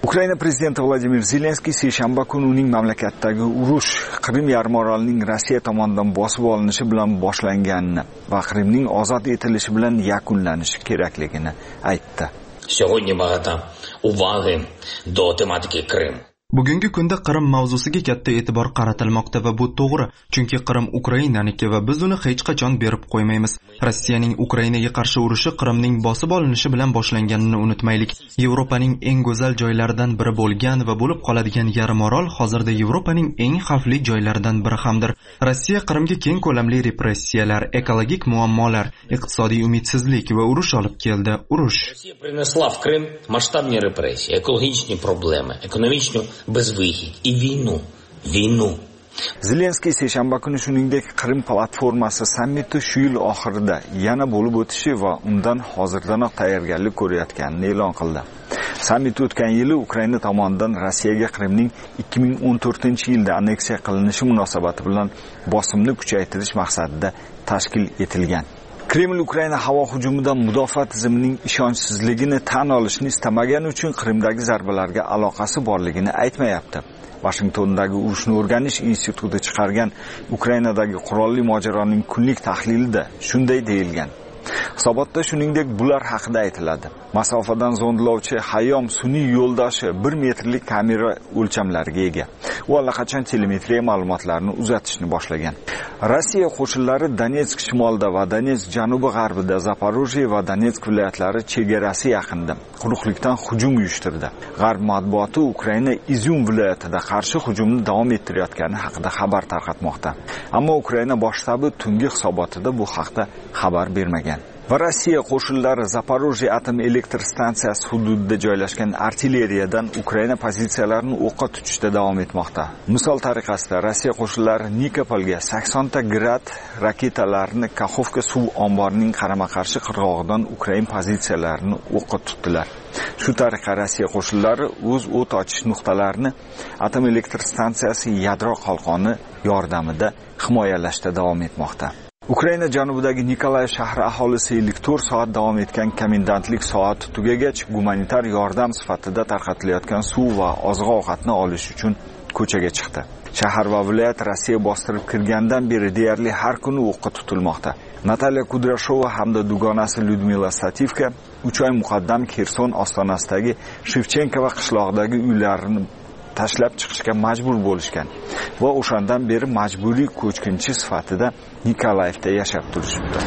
Ukraina prezidenti Vladimir Zelenskiy seshanba kuni uning mamlakatdagi urush Qrim yarimorolining Rossiya tomonidan bosib olinishi bilan boshlanganini va Qrimning ozod etilishi bilan yakunlanishi kerakligini aytdi. Сьогодні багато уваги до тематики Крим. Bugungi kunda Qrim mavzusiga katta e'tibor qaratilmoqda va bu to'g'ri, chunki Qrim Ukrainaniki va biz uni hech qachon berib qo'ymaymiz. Rossiyaning Ukrainaga qarshi urushi Qrimning bosib olinishi bilan boshlanganini unutmaylik. Yevropaning eng go'zal joylaridan biri bo'lgan va bo'lib qoladigan yarimorol hozirda Yevropaning eng xavfli joylaridan biri hamdir. Rossiya Qrimga keng ko'lamli repressiyalar, ekologik muammolar, iqtisodiy umidsizlik va urush olib keldi. Urush. Rossiya принесла в Крим масштабні репресії, екологічні проблеми, економічну безвихідь і війну. Війну. Zelenskiy seshanba kuni shuningdek Qrim platformasi sammiti shu yil oxirida yana bo'lib o'tishi va undan hozirdanoq tayyorgarlik ko'rayotganini e'lon qildi. Sammit o'tgan yili Ukraina tomonidan Rossiyaga Qrimning ikki ming o'n to'rtinchi yilda anneksiya qilinishi munosabati bilan bosimni kuchaytirish maqsadida tashkil etilgan. Kreml Ukraina havo hujumidan mudofaa tizimining ishonchsizligini tan olishni istamagani uchun Qrimdagi zarbalarga aloqasi borligini aytmayapti. Washingtondagi urushni o'rganish instituti chiqargan Ukrainadagi qurolli mojaroning kunlik tahlilida shunday deyilgan. Hisobotda shuningdek bular haqida aytiladi. Masofadan zondlovchi Hayom sun'iy yo'ldoshi bir metrlik kamera o'lchamlariga ega. U allaqachon telemetriya ma'lumotlarini uzatishni boshlagan. Rossiya qo'shinlari Donetsk shimolida va Donetsk janubi g'arbida, Zaporojye va Donetsk viloyatlari chegarasi yaqinida quruqlikdan hujum uyushtirdi. G'arb matbuoti Ukraina Izyum viloyatida qarshi hujumni davom ettirayotgani haqida xabar tarqatmoqda. Ammo Ukraina bosh shtabi tungi hisobotida bu haqda xabar bermagan. Va Rossiya qo'shinlari Zaporojye atom elektr stansiyasi hududida joylashgan artilleriyadan Ukraina pozitsiyalarini o'qqa tutishda davom etmoqda. Misol tariqasida Rossiya qo'shinlari Nikopolga sakson ta grad raketalarini Kakhovka suv omborining qarama-qarshi qirg'og'idan Ukraina pozitsiyalarini o'qqa tutdilar. Shu tariqa Rossiya qo'shinlari o'z o't ochish nuqtalarini atom elektr stansiyasi yadro qalqoni yordamida himoyalashda davom etmoqda. Ukraina janubidagi Nikolayev shahri aholisi ellik to'rt soat davom etgan komendantlik soati tugagach gumanitar yordam sifatida tarqatilayotgan suv va oziq-ovqatni olish uchun ko'chaga chiqdi. Shahar va viloyat Rossiya bostirib kirgandan beri deyarli har kuni o'qqa tutilmoqda. Natalya Kudrashova hamda dugonasi Lyudmila Stativka uch oy muqaddam Kherson ostonasidagi Shevchenkova qishlog'idagi uylarini tashlab chiqishga majbur bo'lishgan va o'shandan beri majburiy ko'chkinchi sifatida Nikolayevda yashab turishibdi.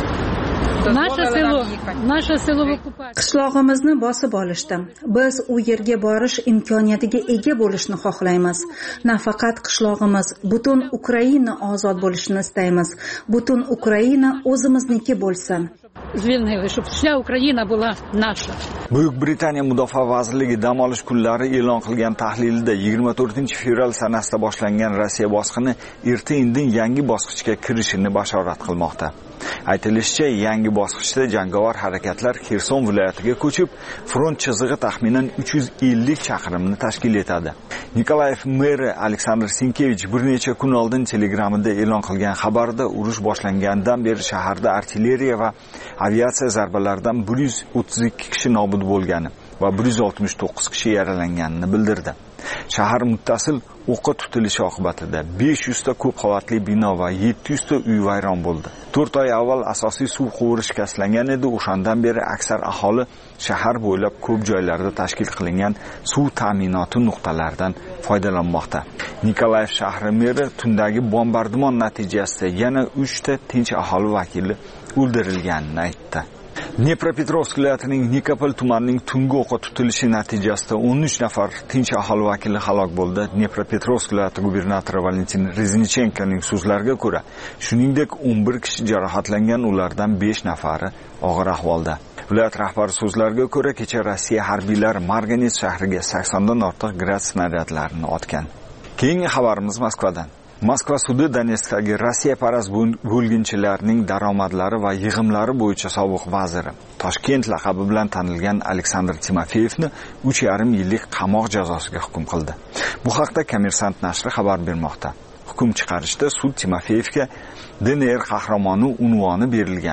Qishlog'imizni bosib olishdi. Biz u yerga borish imkoniyatiga ega bo'lishni xohlaymiz. Nafaqat qishlog'imiz, butun Ukraina ozod bo'lishini istaymiz. Butun Ukraina o'zimizniki bo'lsin. Звільнили, щоб вся Україна була наша. Buyuk Britaniya Mudofaa vazirligi dam olish kunlari e'lon qilgan tahlilida yigirma to'rtinchi fevral sanasida boshlangan Rossiya bosqini erta-indin yangi bosqichga kirishini bashorat qilmoqda. Aytilishicha, yangi bosqichda jangovar harakatlar Kherson viloyatiga ko'chib, front chizig'i taxminan uch yuz ellik chaqirimni tashkil etadi. Nikolayev meri Aleksandr Sinkevich bir necha kun oldin Telegramida e'lon qilgan xabarda urush boshlangandan beri shaharda artilleriya va aviatsiya zarbalaridan bir yuz o'ttiz ikki kishi nobud bo'lgani va bir yuz oltmish to'qqiz kishi yaralanganini bildirdi. Shahar muttasil o'qqa tutilishi oqibatida besh yuz ta ko'p qavatli bino va yetti yuz ta uy vayron bo'ldi. to'rt oy avval asosiy suv quvuri shikastlangan edi. O'shandan beri aksar aholi shahar bo'ylab ko'p joylarda tashkil qilingan suv ta'minoti nuqtalaridan foydalanmoqda. Nikolayev shahri meri tundagi bombardimon natijasida yana uch ta tinch aholi vakili o'ldirilganini aytdi. Dnepropetrovsk viloyatining Nikopol tumanining tungi o'qqa tutilishi natijasida o'n uch nafar tinch aholi vakili halok bo'ldi. Dnepropetrovsk viloyati gubernatori Valentin Reznichenkoning so'zlariga ko'ra, shuningdek o'n bir kishi jarohatlangan, ulardan besh nafari og'ir ahvolda. Viloyat rahbari so'zlariga ko'ra, kecha Rossiya harbiylari Marganets shahriga sakson dan ortiq grad snaryadlarini otgan. Keyingi xabarimiz Moskvadan. Moskva sudi Donetskdagi Rossiya parast bo'lginchilarning daromadlari va yig'imlari bo'yicha sobiq vaziri, Toshkent laqabi bilan tanilgan Aleksandr Timofeyevni uch yarim yillik qamoq jazosiga hukm qildi. Bu haqda Kommersant nashri xabar bermoqda. Hukm chiqarishda sud Timofeyevga D N R qahramoni unvoni berilgani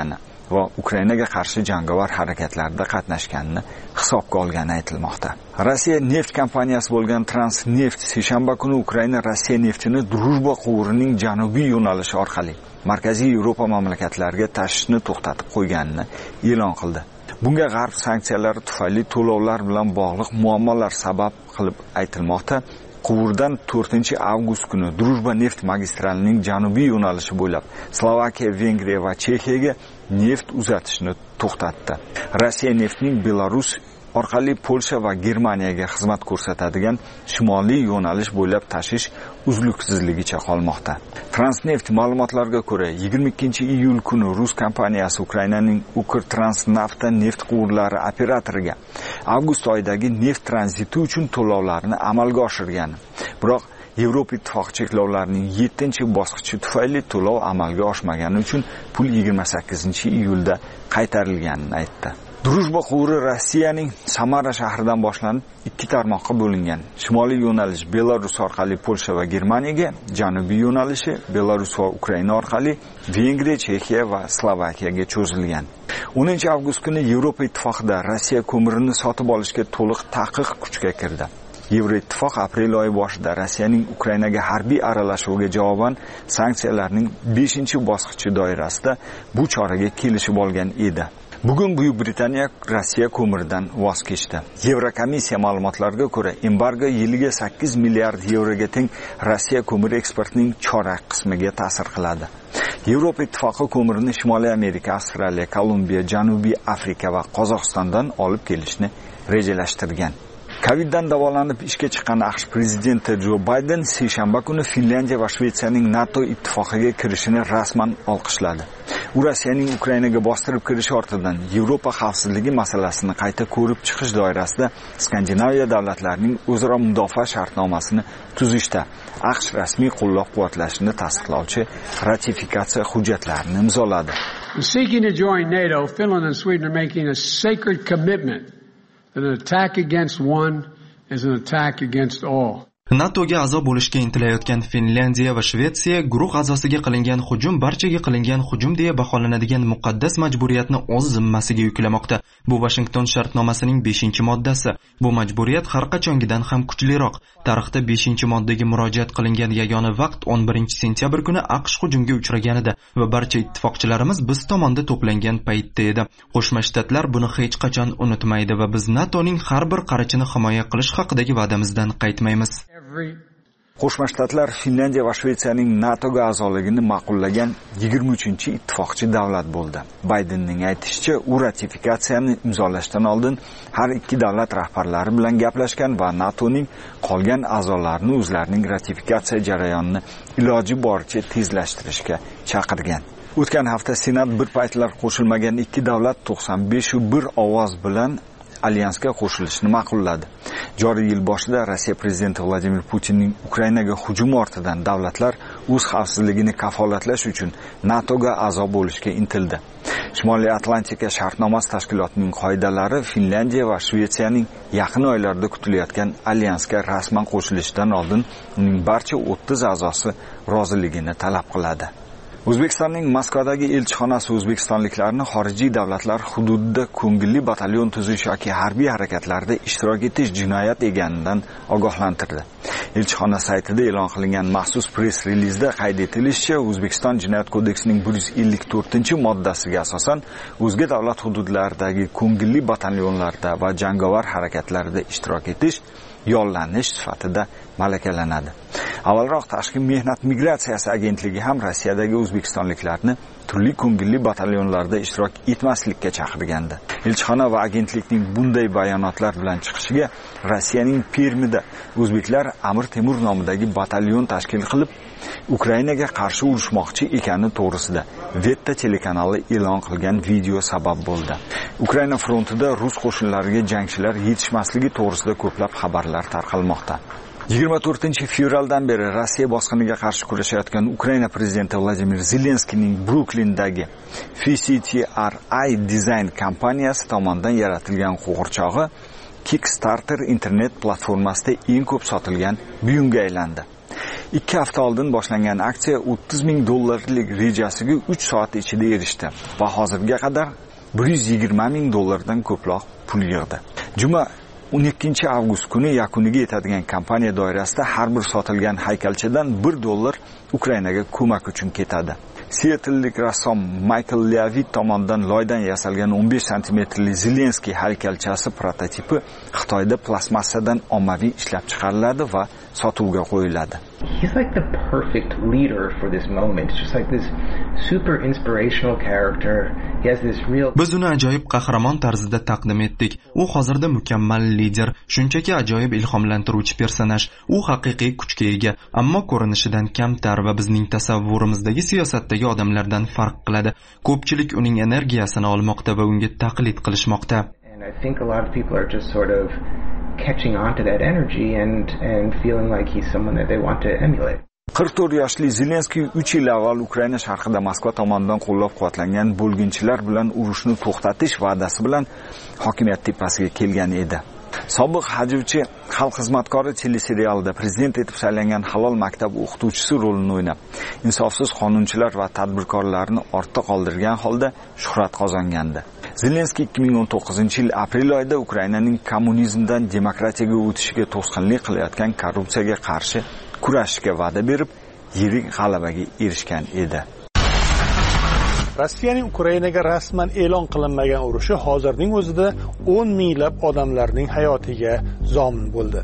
va Ukrainaga qarshi jangovar harakatlarda qatnashganini hisobga olgani aytilmoqda. Rossiya neft kompaniyasi bo'lgan Transneft seshanba kuni Ukraina Rossiya neftini Drujba quvurining janubiy yo'nalishi orqali Markaziy Yevropa mamlakatlariga tashishni to'xtatib qo'yganini e'lon qildi. Bunga G'arb sanksiyalari tufayli to'lovlar bilan bog'liq muammolar sabab qilib aytilmoqda. Quvurdan to'rtinchi avgust kuni Drujba neft magistralining janubiy yo'nalishi bo'ylab Slovakiya, Vengriya va Chexiyaga neft uzatishni to'xtatdi. Rossiya neftining Belarus orqali Polsha va Germaniyaga xizmat ko'rsatadigan shimoliy yo'nalish bo'ylab tashish uzluksizligicha qolmoqda. Transneft ma'lumotlariga ko'ra, yigirma ikkinchi iyul kuni Rus kompaniyasi Ukrainaning Ukrtransnafta neft quvurlari operatoriga avgust oyidagi neft tranziti uchun to'lovlarni amalga oshirgan. Biroq Yevropa ittifoqi cheklovlarining yettinchi bosqichi tufayli to'lov amalga oshmagani uchun pul yigirma sakkizinchi iyulda qaytarilganini aytdi. Drujba quvuri Rossiyaning Samara shahridan boshlanib ikki tarmoqqa bo'lingan. Shimoliy yo'nalish Belarus orqali Polsha va Germaniyaga, janubiy yo'nalishi Belarus va Ukraina orqali Vengriya, Chexiya va Slovakiyaga cho'zilgan. o'ninchi avgust kuni Yevropa ittifoqida Rossiya ko'mirini sotib olishga to'liq taqiq kuchga kirdi. Yevroittifoq aprel oyi boshida Rossiyaning Ukrainaga harbiy aralashuviga javoban sanksiyalarning beshinchi bosqichi doirasida bu choraga kelishib olgan edi. Bugun Buyuk Britaniya Rossiya ko'miridan voz kechdi. Yevrokomissiya ma'lumotlariga ko'ra, embargo yiliga sakkiz milliard yevroga teng Rossiya ko'mir eksportining chorak qismiga ta'sir qiladi. Yevropa ittifoqi ko'mirini Shimoliy Amerika, Avstraliya, Kolumbiya, Janubiy Afrika va Qozog'istondan olib kelishni rejalashtirgan. Coviddan davolanib ishga chiqqan AQSh prezidenti Jo Bayden seshanba kuni Finlyandiya va Shvetsiyaning NATO ittifoqiga kirishini rasman olqishladi. U Rossiyaning Ukrainaga bostirib kirishi ortidan Yevropa xavfsizligi masalasini qayta ko'rib chiqish doirasida Skandinaviya davlatlarining o'zaro mudofaa shartnomasini tuzishda AQSh rasmiy qo'llab-quvvatlashini tasdiqlovchi ratifikatsiya hujjatlarini imzoladi. Seeking to join NATO, Finland and Sweden are making a sacred commitment that an attack against one is an attack against all. NATOga a'zo bo'lishga intilayotgan Finlyandiya va Shvetsiya guruh a'zosiga qilingan hujum barchaga qilingan hujum deya baholanadigan muqaddas majburiyatni o'z zimmasiga yuklamoqda. Bu Washington shartnomasining beshinchi moddasi. Bu majburiyat har qachongidan ham kuchliroq. Tarixda beshinchi moddaga murojaat qilingan yagona vaqt o'n birinchi sentyabr kuni AQSh hujumga uchraganida va barcha ittifoqchilarimiz biz tomonda to'plangan paytda edi. Qo'shma Shtatlar buni hech qachon unutmaydi va biz NATOning har bir qarichini himoya qilish haqidagi va'damizdan qaytmaymiz. Qo'shma Shtatlar Finlyandiya va Shvetsiyaning NATOga a'zoligini ma'qullagan yigirma uchinchi ittifoqchi davlat bo'ldi. Baydenning aytishicha, u ratifikatsiyani imzolashdan oldin har ikki davlat rahbarlari bilan gaplashgan va NATOning qolgan a'zolarini o'zlarining ratifikatsiya jarayonini iloji boricha tezlashtirishga chaqirgan. O'tgan hafta Senat bir paytlar qo'shilmagan ikki davlat to'qson besh bir ovoz bilan alyansga qo'shilishni ma'qulladi. Joriy yil boshida Rossiya prezidenti Vladimir Putinning Ukrainaga hujumi ortidan davlatlar o'z xavfsizligini kafolatlash uchun NATOga a'zo bo'lishga intildi. Shimoliy Atlantika shartnomasi tashkilotining qoidalari Finlyandiya va Shvetsiyaning yaqin oylarda kutilayotgan alyansga rasman qo'shilishidan oldin uning barcha o'ttiz a'zosi roziligini talab qiladi. O'zbekistonning Moskvadagi elchixonasi o'zbekistonliklarni xorijiy davlatlar hududida ko'ngilli batalyon tuzish yoki harbiy harakatlarda ishtirok etish jinoyat eganidan ogohlantirdi. Elchixona saytida e'lon qilingan maxsus press-relizda qayd etilishicha, O'zbekiston Jinoyat kodeksining bir yuz ellik to'rtinchi moddasiga asosan o'zga davlat hududlaridagi ko'ngilli batalyonlarda va jangovar harakatlarda ishtirok etish yollanish sifatida malakalanadi. Avvalroq Tashqi mehnat migratsiyasi agentligi ham Rossiyadagi o'zbekistonliklarni turli ko'ngilli batalyonlarda ishtirok etmaslikka chaqirgandi. Elchixona va agentlikning bunday bayonotlar bilan chiqishiga Rossiyaning Permida o'zbeklar Amir Temur nomidagi batalyon tashkil qilib, Ukrainaga qarshi urushmoqchi ekani to'g'risida Vetta telekanali e'lon qilgan video sabab bo'ldi. Ukraina frontida rus qo'shinlariga jangchilar yetishmasligi to'g'risida ko'plab xabarlar tarqalmoqda. yigirma to'rtinchi fevraldan beri Rossiya bosqiniga qarshi kurashayotgan Ukraina prezidenti Vladimir Zelenskiyning Bruklindagi F C T R I Design kompaniyasi tomonidan yaratilgan qo'g'irchog'i Kickstarter internet platformasida eng ko'p sotilgan buyumga aylandi. ikki hafta oldin boshlangan aksiya o'ttiz ming dollarlik rejasiga uch soat ichida erishdi va hozirga qadar bir yuz yigirma ming dollardan ko'proq pul yig'di. Juma o'n ikkinchi avgust kuni yakuniga yetadigan kampaniya doirasida har bir sotilgan haykalchadan bir dollar Ukrainaga ko'mak uchun ketadi. Seattlelik rassom Michael Leavitt tomonidan loydan yasalgan o'n besh santimetrli Zelenskiy haykalchasi prototipi Xitoyda plastmassadan ommaviy ishlab chiqariladi va sotuvga qo'yiladi. He's like the perfect leader for this moment. Just like this super inspirational character. He has this real Biz uni ajoyib qahramon tarzida taqdim etdik. U hozirda mukammal lider, shunchaki ajoyib ilhomlantiruvchi personaj. U haqiqiy kuchga ega, ammo ko'rinishidan kamtar va bizning tasavvurimizdagi siyosatdagi odamlardan farq qiladi. Ko'pchilik uning energiyasini olmoqda va unga taqlid qilishmoqda. And I think a lot of people are just sort of catching on to that energy and and feeling like he's someone that they want to emulate. qirq to'rt yoshli Zelenskiy uch yil avval Ukraina sharqida Moskva tomonidan qo'llab-quvvatlangan bo'lginchilar bilan urushni to'xtatish va'dasi bilan hokimiyat tepasiga kelgan edi. Sobiq hajvchi xalq xizmatkori teleserialida prezident etib saylangan halol maktab o'qituvchisi rolini o'ynab, insofsiz qonunchilar va tadbirkorlarni ortda qoldirgan holda shuhrat qozongandi. Zelenskiy ikki ming o'n to'qqizinchi yil aprel oyida Ukrainaning kommunizmdan demokratiyaga o'tishiga to'sqinlik qilayotgan korrupsiyaga qarshi kurashishga va'da berib, yirik g'alabaga erishgan edi. Rossiyaning Ukrainaga rasman e'lon qilinmagan urushi hozirning o'zida o'n minglab odamlarning hayotiga zomin bo'ldi.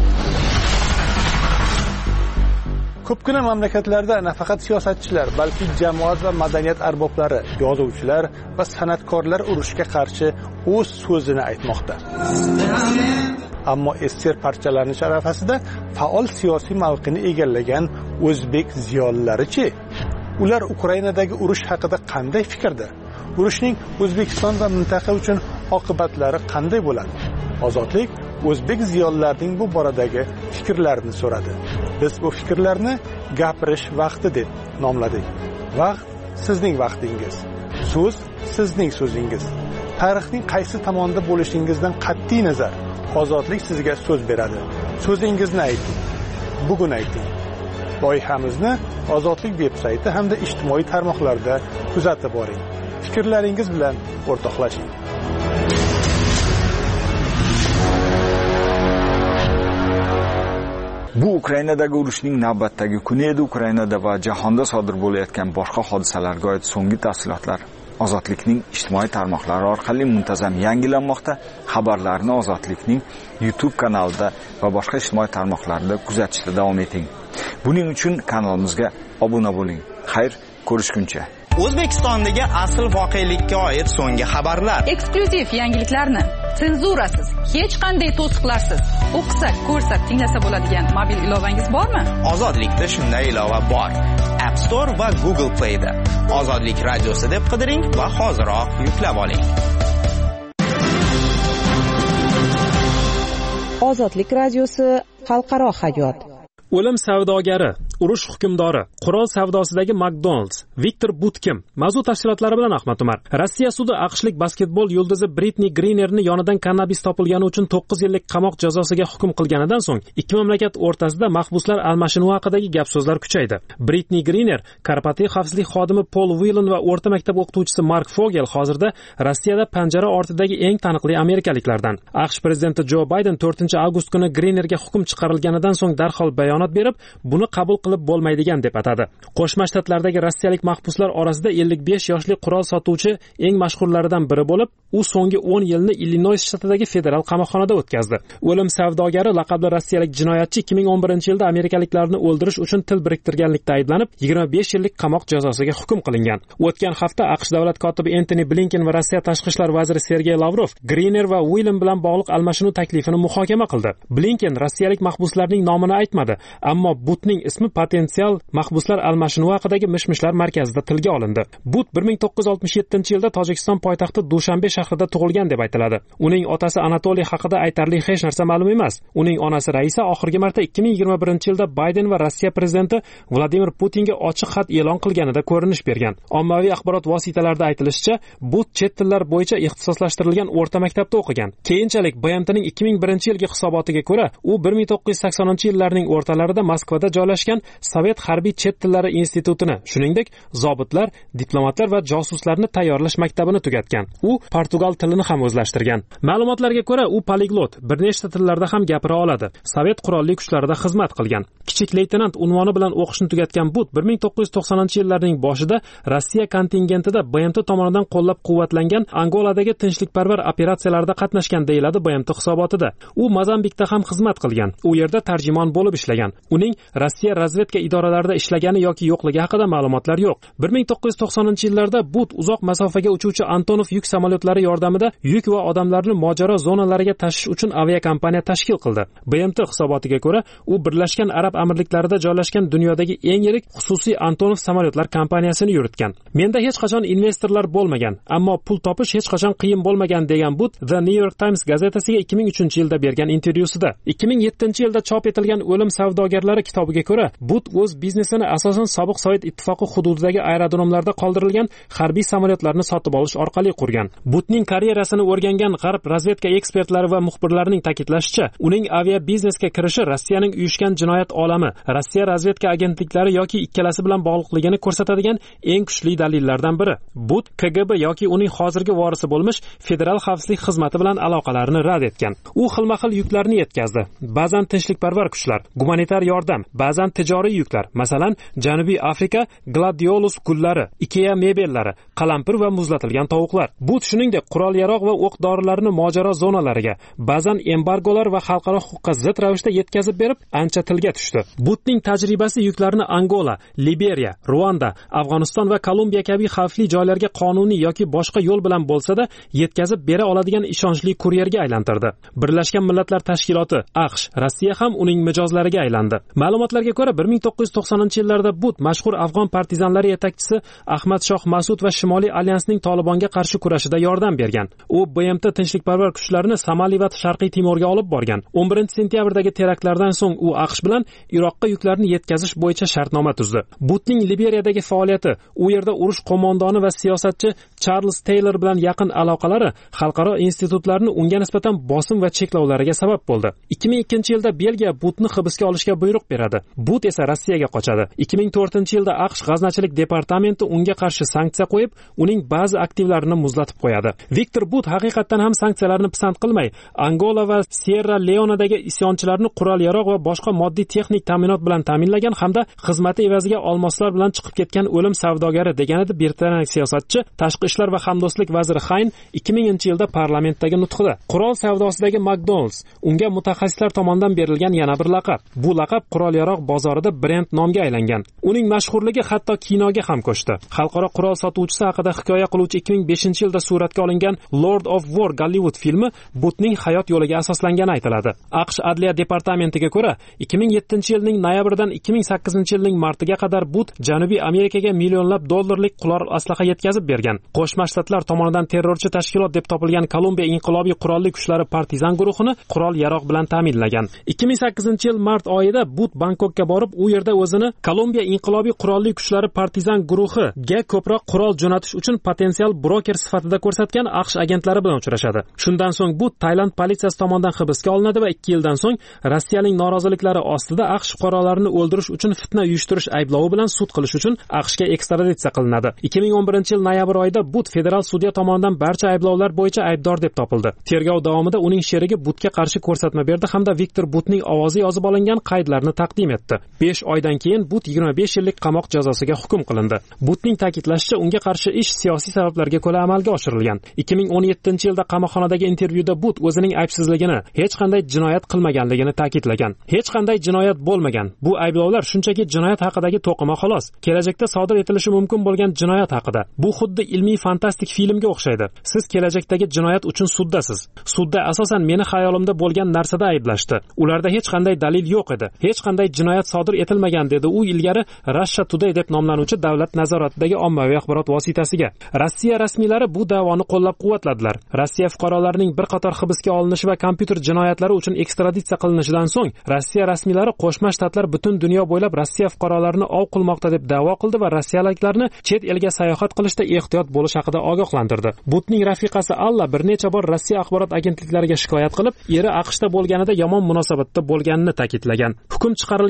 Ko'pgina mamlakatlarda nafaqat siyosatchilar, balki jamoat va madaniyat arboblari, yozuvchilar va san'atkorlar urushga qarshi o'z so'zini aytmoqda. Ammo ester parchalanish arafasida faol siyosiy mavqeni egallagan o'zbek ziyolilari-chi? Ular Ukrainadagi urush haqida qanday fikrda? Urushning O'zbekiston va mintaqa uchun oqibatlari qanday bo'ladi? Ozodlik o'zbek ziyolilarining bu boradagi fikrlarini so'radi. Biz bu fikrlarni gapirish vaqti deb nomladik. Vaqt sizning vaqtingiz. So'z sizning so'zingiz. Tarixning qaysi tomonda bo'lishingizdan qat'iy nazar, ozodlik sizga so'z beradi. So'zingizni ayting. Bugun ayting. Loyihamizni Ozodlik veb-sayti hamda ijtimoiy tarmoqlarda kuzatib boring. Fikrlaringiz bilan o'rtoqlashing. Bu Ukrainadagi urushning navbatdagi kuni edi. Ukrainada va jahonda sodir bo'layotgan boshqa hodisalarga oid so'nggi tafsilotlar Ozodlikning ijtimoiy tarmoqlari orqali muntazam yangilanmoqda. Xabarlarni Ozodlikning YouTube kanalida va boshqa ijtimoiy tarmoqlarda kuzatishda davom eting. Buning uchun kanalimizga obuna bo'ling. Xayr, ko'rishguncha. O'zbekistondagi asl voqelikka oid so'nggi xabarlar, eksklyuziv yangiliklarni senzurasiz, hech qanday to'siqlarsiz o'qisa, ko'rsa, tinglasa bo'ladigan mobil ilovangiz bormi? Ozodlikda shunday ilova bor. App Store va Google Play da Ozodlik radiosi deb qidiring va hoziroq yuklab oling. Ozodlik radiosi xalqaro hayot. O'lim savdogari, urush hukmdori, qurol savdosidagi McDonald's, Viktor Butkin. Mavzu tafsilotlari bilan Ahmad Umar. Rossiya sudi aqshlik basketbol yulduzi Britni Grinerni yonidan kannabis topilgani uchun to'qqiz yillik qamoq jazosiga hukm qilganidan so'ng ikki mamlakat o'rtasida mahbuslar almashinuvi haqidagi gap-so'zlar kuchaydi. Britni Griner, korporativ xavfsizlik xodimi Paul Whelan va o'rta maktab o'qituvchisi Mark Fogel hozirda Rossiyada panjara ortidagi eng taniqli amerikaliklardan. AQSh prezidenti Joe Biden to'rtinchi avgust kuni Grinerga hukm chiqarilganidan so'ng darhol bayonot berib, buni qabul qilib bo'lmaydigan deb atadi. Qo'shma Shtatlardagi rossiyalik mahbuslar orasida ellik besh yoshli qurol sotuvchi eng mashhurlaridan biri bo'lib, u so'nggi o'n yilni Illinois shtatidagi federal qamoqxonada o'tkazdi. O'lim savdogari laqabli rossiyalik jinoyatchi ikki ming o'n birinchi yilda amerikaliklarni o'ldirish uchun til biriktirganlikda ayblanib, yigirma besh yillik qamoq jazosiga hukm qilingan. O'tgan hafta AQSh davlat kotibi Antony Blinken va Rossiya tashqi ishlar vaziri Sergey Lavrov Griner va Whelan bilan bog'liq almashinuv taklifini muhokama qildi. Blinken rossiyalik mahbuslarning nomini aytmadi, ammo Butning ismi potensial mahbuslar almashinuvi haqidagi mishmishlar markazida tilga olindi. But bir ming to'qqiz yuz oltmish yettinchi yilda Tojikiston poytaxti Dushanbe shahrida tug'ilgan deb aytiladi. Uning otasi Anatoliy haqida aytarli hech narsa ma'lum emas. Uning onasi Raisa oxirgi marta ikki ming yigirma birinchi yilda Bayden va Rossiya prezidenti Vladimir Putinga ochiq xat e'lon qilganida ko'rinish bergan. Ommaviy axborot vositalarida aytilishicha, But chet tillar bo'yicha ixtisoslashtirilgan o'rta maktabda o'qigan. Keyinchalik B M Tning ikki ming birinchi yilgi hisobotiga ko'ra, u bir ming to'qqiz yuz saksoninchi yillarning o'rtalarida Moskvada joylashgan sovet harbiy chet tillari institutini, shuningdek zobitlar, diplomatlar va josuslarni tayyorlash maktabini tugatgan. U portugal tilini ham o'zlashtirgan. Ma'lumotlarga ko'ra, u poliglot, bir nechta tillarda ham gapira oladi. Sovet qurolli kuchlarida xizmat qilgan. Kichik leytenant unvoni bilan o'qishni tugatgan But bir ming to'qqiz yuz to'qsoninchi yillarning boshida Rossiya kontingentida B M T tomonidan qo'llab-quvvatlangan Angoladagi tinchlikparvar operatsiyalarda qatnashgan deyiladi B M T hisobotida. U Mozambikda ham xizmat qilgan. U yerda tarjimon bo'lib ishlagan. Uning Rossiya razvedka idoralarida ishlagani yoki yo'qligi haqida ma'lumotlar yo'q. bir ming to'qqiz yuz to'qsoninchi yillarda But uzoq masofaga uchuvchi Antonov yuk samolyotlari yordamida yuk va odamlarni mojaro zonalariga tashish uchun aviakompaniya tashkil qildi. B M T hisobotiga ko'ra, u Birlashgan Arab Amirliklarida joylashgan dunyodagi eng yirik xususiy Antonov samolyotlar kompaniyasini yuritgan. Menda hech qachon investorlar bo'lmagan, ammo pul topish hech qachon qiyin bo'lmagan degan But The New York Times gazetasiga ikki ming uchinchi yilda bergan intervyusida. ikki ming yettinchi yilda chop etilgan O'lim savdogarlari kitobiga ko'ra, But o'z biznesini asosan sobiq Sovet ittifoqi hududidagi aerodromlarda qoldirilgan harbiy samolyotlarni sotib olish orqali qurgan. Butning karyerasini o'rgangan g'arb razvedka ekspertlari va muxbirlarining ta'kidlashicha, uning avia biznesga kirishi Rossiyaning uyushgan jinoyat olami, Rossiya razvedka agentliklari yoki ikkalasi bilan bog'liqligini ko'rsatadigan eng kuchli dalillardan biri. But K G B yoki uning hozirgi vorisi bo'lmish Federal xavfsizlik xizmati bilan aloqalarini rad etgan. U xilma-xil yuklarni yetkazdi. Ba'zan tinchlikparvar kuchlar, gumanitar yordam, ba'zan tijoriy yuklar, masalan, Janubiy Afrika gladiolus gullari, Ikea mebellari, qalampir va muzlatilgan tovuqlar. But shuningdek qurol-yarog' va o'q-dorilarni mojaro zonalariga, ba'zan embargolar va xalqaro huquqqa zid ravishda yetkazib berib, ancha tilga tushdi. Butning tajribasi yuklarni Angola, Liberiya, Ruanda, Afg'oniston va Kolumbiya kabi xavfli joylarga qonuniy yoki boshqa yo'l bilan bo'lsa-da yetkazib bera oladigan ishonchli kuryerga aylantirdi. Birlashgan Millatlar Tashkiloti, AQSh, Rossiya ham uning mijozlariga aylandi. Ma'lumotlarga ko'ra, bir ming to'qqiz yuz to'qsoninchi yillarda But mashhur afg'on partizanlari yetakchisi Ahmad Shoh Mas'ud va Shimoliy alyansning Tolibonga qarshi kurashida yordam bergan. U B M T tinchlikparvar kuchlarini Somali va Sharqiy Timorga olib borgan. o'n birinchi sentyabrdagi teraktlardan so'ng u AQSh bilan Iroqqa yuklarni yetkazish bo'yicha shartnoma tuzdi. Butning Liberiyadagi faoliyati, u yerda urush qo'mondoni va siyosatchi Charles Taylor bilan yaqin aloqalari xalqaro institutlarni unga nisbatan bosim va cheklovlariga sabab bo'ldi. ikki ming ikkinchi yilda Belgiya Butni hibsga olishga buyruq beradi. But esa Rossiyaga qochadi. ikki ming to'rtinchi yilda AQSh g'aznachilik departamenti unga qarshi sanksiya qo'yib, uning ba'zi aktivlarini muzlatib qo'yadi. Viktor But haqiqatan ham sanksiyalarni pisand qilmay, Angola va Sierra Leonedagi isyonchilarni qurol-yarog' va boshqa moddiy texnik ta'minot bilan ta'minlagan hamda xizmati evaziga olmoslar bilan chiqib ketgan o'lim savdogari degan edi britaniyalik siyosatchi, tashqi ishlar va hamdo'stlik vaziri Hayn ikki minginchi yilda parlamentdagi nutqida. Qurol savdosidagi McDonald's unga mutaxassislar tomonidan berilgan yana bir laqab. Bu laqab qurol-yarog' bozorida brend nomga aylangan. Uning mashhurligi hatto kinoga ham ko'chdi. Xalqaro qurol sotuvchisi haqida hikoya qiluvchi ikki ming beshinchi yilda suratga olingan Lord of War Gollywood filmi Butning hayot yo'liga asoslangani aytiladi. AQSh Adliya departamentiga ko'ra, ikki ming yettinchi yilning noyabridan ikki ming sakkizinchi yilning martiga qadar But Janubiy Amerikaga millionlab dollarlik qurol aslaha yetkazib bergan. Qo'shma Shtatlar tomonidan terrorchi tashkilot deb topilgan Kolumbiya inqilobiy qurolli kuchlari partizan guruhini qurol-yarog' bilan ta'minlagan. ikki ming sakkizinchi yil mart oyida But Bangkokka borib, u yerda o'zini Kolumbiya inqilobiy qurolli kuchlari partizan guruhiga ko'proq qurol jo'natish uchun potensial broker sifatida ko'rsatgan AQSh agentlari bilan uchrashadi. Shundan so'ng But Tailand politsiyasi tomonidan hibsga olinadi va ikki yildan so'ng Rossiyaning noroziliklari ostida AQSh fuqarolarini o'ldirish uchun fitna uyushtirish ayblovi bilan sud qilish uchun AQShga ekstraditsiya qilinadi. ikki ming o'n birinchi yil noyabr oyida But federal sudya tomonidan barcha ayblovlar bo'yicha aybdor deb topildi. Tergov davomida uning sherigi Butga qarshi ko'rsatma berdi hamda Viktor Butning ovozi yozib olingan qaydlarni taqdim etdi. besh oydan keyin But yigirma besh yillik qamoq jazosiga hukm qilindi. Butning ta'kidlashicha, unga qarshi ish siyosiy sabablarga ko'ra amalga oshirilgan. ikki ming o'n yettinchi yilda qamoqxonadagi intervyuda But o'zining aybsizligini, hech qanday jinoyat qilmaganligini ta'kidlagan. Hech qanday jinoyat bo'lmagan. Bu ayblovlar shunchaki jinoyat haqidagi to'qima xolos. Kelajakda sodir etilishi mumkin bo'lgan jinoyat haqida. Bu xuddi ilmiy fantastik filmga o'xshaydi. Siz kelajakdagi jinoyat uchun suddasiz. Sudda asosan meni xayolimda bo'lgan narsada ayblashdi. Ularda hech qanday dalil yo'q edi. Hech qanday jinoyat sodir etilmagan dedi u ilgari Russia Today deb nomlanuvchi davlat nazoratidagi ommaviy axborot vositasiga. Rossiya rasmiylari bu da'voni qo'llab-quvvatladilar. Rossiya fuqarolarining bir qator hibsga olinishi va kompyuter jinoyatlari uchun ekstraditsiya qilinishidan so'ng Rossiya rasmiylari Qo'shma Shtatlar butun dunyo bo'ylab Rossiya fuqarolarini ov qilmoqda deb da'vo qildi va rossiyaliklarni chet elga sayohat qilishda ehtiyot bo'lish haqida ogohlantirdi. Butning rafiqasi Alla bir necha bor Rossiya axborot agentliklariga shikoyat qilib, eri AQShda bo'lganida yomon munosabatda bo'lganini ta'kidlagan. Hukm chiqarilganidan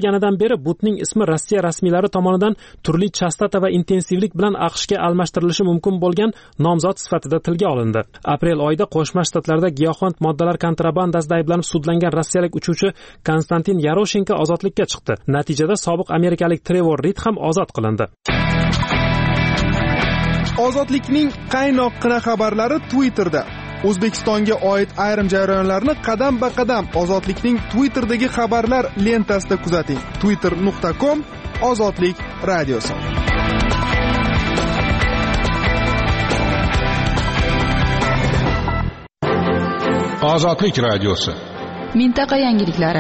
beri butning ismi Rossiya rasmiylari tomonidan turli chastota va intensivlik bilan AQShga almashtirilishi mumkin bo'lgan nomzod sifatida tilga olindi. Aprel oyida Qo'shma Shtatlarda giyohvand moddalar kontrabandasida ayblanib sudlangan rossiyalik uchuvchi Konstantin Yaroshenko ozodlikka chiqdi. Natijada sobiq amerikalik Trevor Reed ham ozod qilindi. Ozodlikning qaynoqqina xabarlari Twitterda. O'zbekistonga oid ayrim jarayonlarni qadam-ba-qadam Ozodlikning Twitter'dagi xabarlar lentasida kuzating. twitter nuqta com Ozodlik radiosi. Ozodlik radiosi. Mintaqa yangiliklari.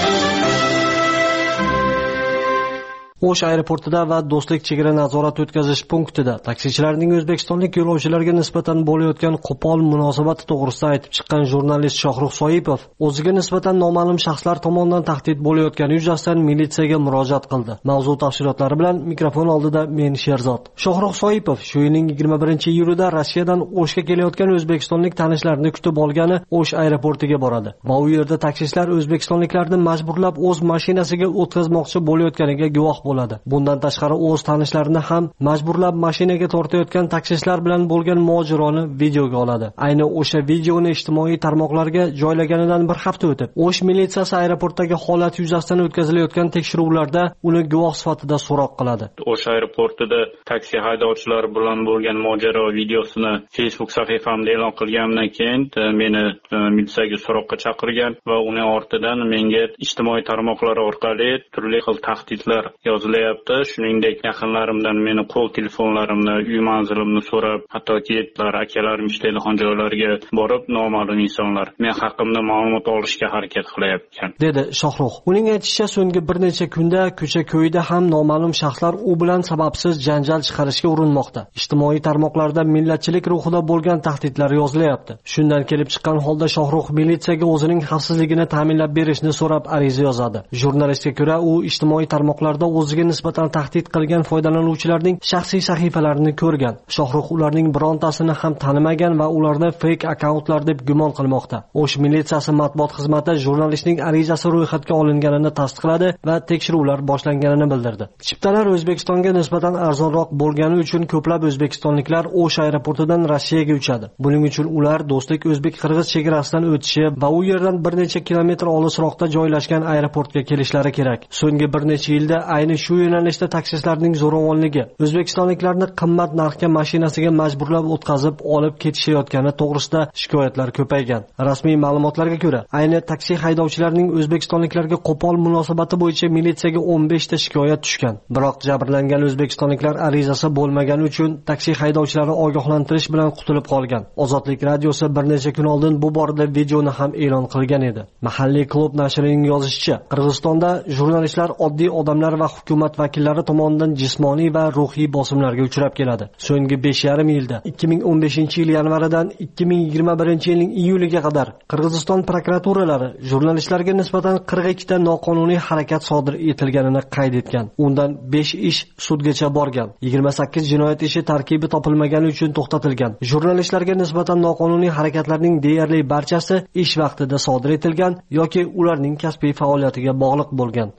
O'sh aeroportida va Do'stlik chegara nazorat o'tkazish punktida taksichilarning o'zbekistonlik yo'lovchilarga nisbatan bo'layotgan qo'pol munosabati to'g'risida aytib chiqqan jurnalist Shohrux Soipov o'ziga nisbatan noma'lum shaxslar tomonidan tahdid bo'layotgani yuzasidan militsiyaga murojaat qildi. Mavzu tafsilotlari bilan mikrofon oldida men Sherzod. Shohrux Soipov shu yilning yigirma birinchi iyulida Rossiyadan O'shga kelayotgan o'zbekistonlik tanishlarini kutib olgani O'sh aeroportiga boradi va u yerda taksichilar o'zbekistonliklarni majburlab o'z mashinasiga o'tkazmoqchi bo'layotganiga guvoh bo'ladi. Bundan tashqari o'z tanishlarini ham majburlab mashinaga tortayotgan taksichilar bilan bo'lgan mojironi videoga oladi. Ayni o'sha videoni ijtimoiy tarmoqlarga joylaganidan bir hafta o'tib, O'sh militsiyasi aeroportdagi holat yuzasidan o'tkazilayotgan tekshiruvlarda uni guvoh sifatida so'roq qiladi. O'sh aeroportida taksi haydovchilari bilan bo'lgan mojaro videosini Facebook sahifamda e'lon qilganimdan keyin meni militsiyaga so'roqqa chaqirgan va uni ortidan menga ijtimoiy tarmoqlar orqali turli xil tahdidlar yozilyapti. Shuningdek, yaqinlarimdan meni qo'l telefonlarimni, uy manzilimni so'rab, hattoki akalarim ishlaydigan joylarga borib, noma'lum insonlar men haqimda ma'lumot olishga harakat qilyapti, dedi Shohrux. Uning aytishicha, so'nggi bir necha kunda ko'cha-ko'yda ham noma'lum shaxslar u bilan sababsiz janjal chiqarishga urinmoqda. Ijtimoiy tarmoqlarda millatchilik ruhida bo'lgan tahdidlar yozilyapti. Shundan kelib chiqqan holda Shohrux militsiyaga o'zining xavfsizligini ta'minlab berishni so'rab ariza yozadi. Jurnalistga ko'ra, u ijtimoiy tarmoqlarda o'ziga nisbatan tahdid qilgan foydalanuvchilarning shaxsiy sahifalarini ko'rgan. Shohrux ularning birontasini ham tanimagan va ularni fake akkauntlar deb gumon qilmoqda. O'sh militsiyasi matbuot xizmati jurnalistning arizasi ro'yxatga olinganini tasdiqladi va tekshiruvlar boshlanganini bildirdi. Chiptalar O'zbekistonga nisbatan arzonroq bo'lgani uchun ko'plab o'zbekistonliklar O'sh aeroportidan Rossiyaga uchadi. Buning uchun ular Do'stlik o'zbek-qirg'iz chegarasidan o'tishi va u yerdan bir necha kilometr olisroqda joylashgan aeroportga kelishlari kerak. So'nggi bir necha yilda ayni shu yo'nalishda taksichilarning zo'ravonligi, o'zbekistonliklarni qimmat narxga mashinasiga majburlab o'tkazib olib ketishayotgani to'g'risida shikoyatlar ko'paygan. Rasmiy ma'lumotlarga ko'ra, ayni taksi haydovchilarining o'zbekistonliklarga qo'pol munosabati bo'yicha militsiyaga o'n besh ta shikoyat tushgan. Biroq jabrlangan o'zbekistonliklar arizasi bo'lmagani uchun taksi haydovchilari ogohlantirish bilan qutulib qolgan. Ozodlik radiosi bir necha kun oldin bu borada videoni ham e'lon qilgan edi. Mahalliy klub nashrining yozishicha, Qirg'izistonda jurnalistlar oddiy odamlar va hukumat vakillari tomonidan jismoniy va ruhiy bosimlarga uchrab keladi. So'nggi besh yarim yilda ikki ming o'n beshinchi yil yanvaridan ikki ming yigirma birinchi yilning iyuliga qadar Qirg'iziston prokuraturalari jurnalistlarga nisbatan qirq ikki ta noqonuniy harakat sodir etilganini qayd etgan. Undan besh ish sudgacha borgan. yigirma sakkiz jinoyat ishi tarkibi topilmagani uchun to'xtatilgan. Jurnalistlarga nisbatan noqonuniy harakatlarning deyarli barchasi ish vaqtida sodir etilgan yoki ularning kasbiy faoliyatiga bog'liq bo'lgan.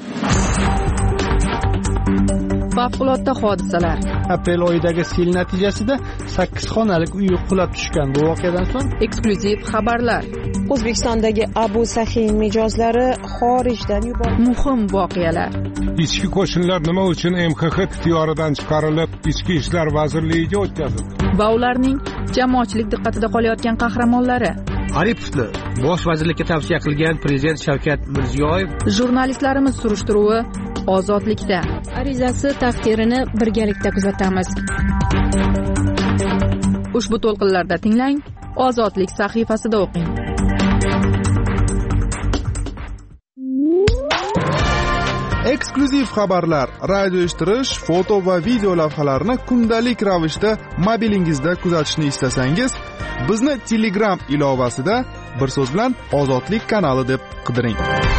Favqulodda hodisalar. Aprel oyidagi sel natijasida sakkiz xonalik uy qulab tushgan. Bu voqeadan so'ng eksklyuziv xabarlar. O'zbekistondagi Abu Sahiy mijozlari xorijdan yuborildi. Muhim voqealar. Ichki qo'shinlar nima uchun M X X ixtiyoridan chiqarilib, Ichki ishlar vazirligiga o'tkazildi? Va ularning jamoatchilik diqqatida qolayotgan qahramonlari. Aripovni bosh vazirlikka tavsiya qilgan prezident Shavkat Mirziyoyev. Jurnalistlarimiz surishtiruvi Ozodlikda. Arizasi taqdirini birgalikda kuzatamiz. Ushbu to'lqinlarda tinglang, Ozodlik sahifasida o'qing. Eksklyuziv xabarlar, radio eshittirish, foto va video lavhalarni kundalik ravishda mobilingizda kuzatishni istasangiz, bizni Telegram ilovasida bir so'z bilan Ozodlik kanali deb qidiring.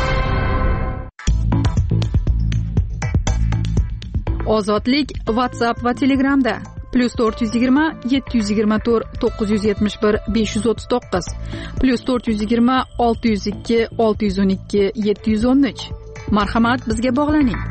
Ozodlik WhatsApp va Telegramda plus to'rt yuz yigirma yetti yuz yigirma to'rt to'qqiz yuz yetmish bir besh yuz o'ttiz to'qqiz plus to'rt yuz yigirma olti yuz ikki olti yuz o'n ikki yetti yuz o'n uch marhamat, bizga bog'laning.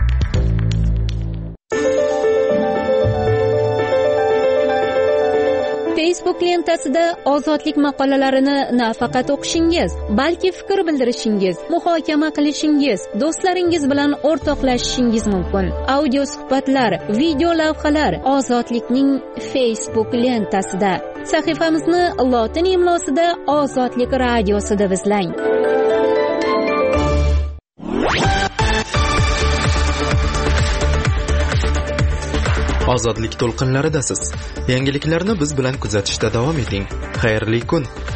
Facebook lentasida ozodlik maqolalarini nafaqat o'qishingiz, balki fikr bildirishingiz, muhokama qilishingiz, do'stlaringiz bilan o'rtoqlashishingiz mumkin. Audio suhbatlar, video lavhalar ozodlikning Facebook lentasida. Sahifamizni lotin imlosida Ozodlik radiosi deb izlang. Ozodlik to'lqinlaridasiz. Yangiliklarni biz bilan kuzatishda davom eting. Xayrli kun.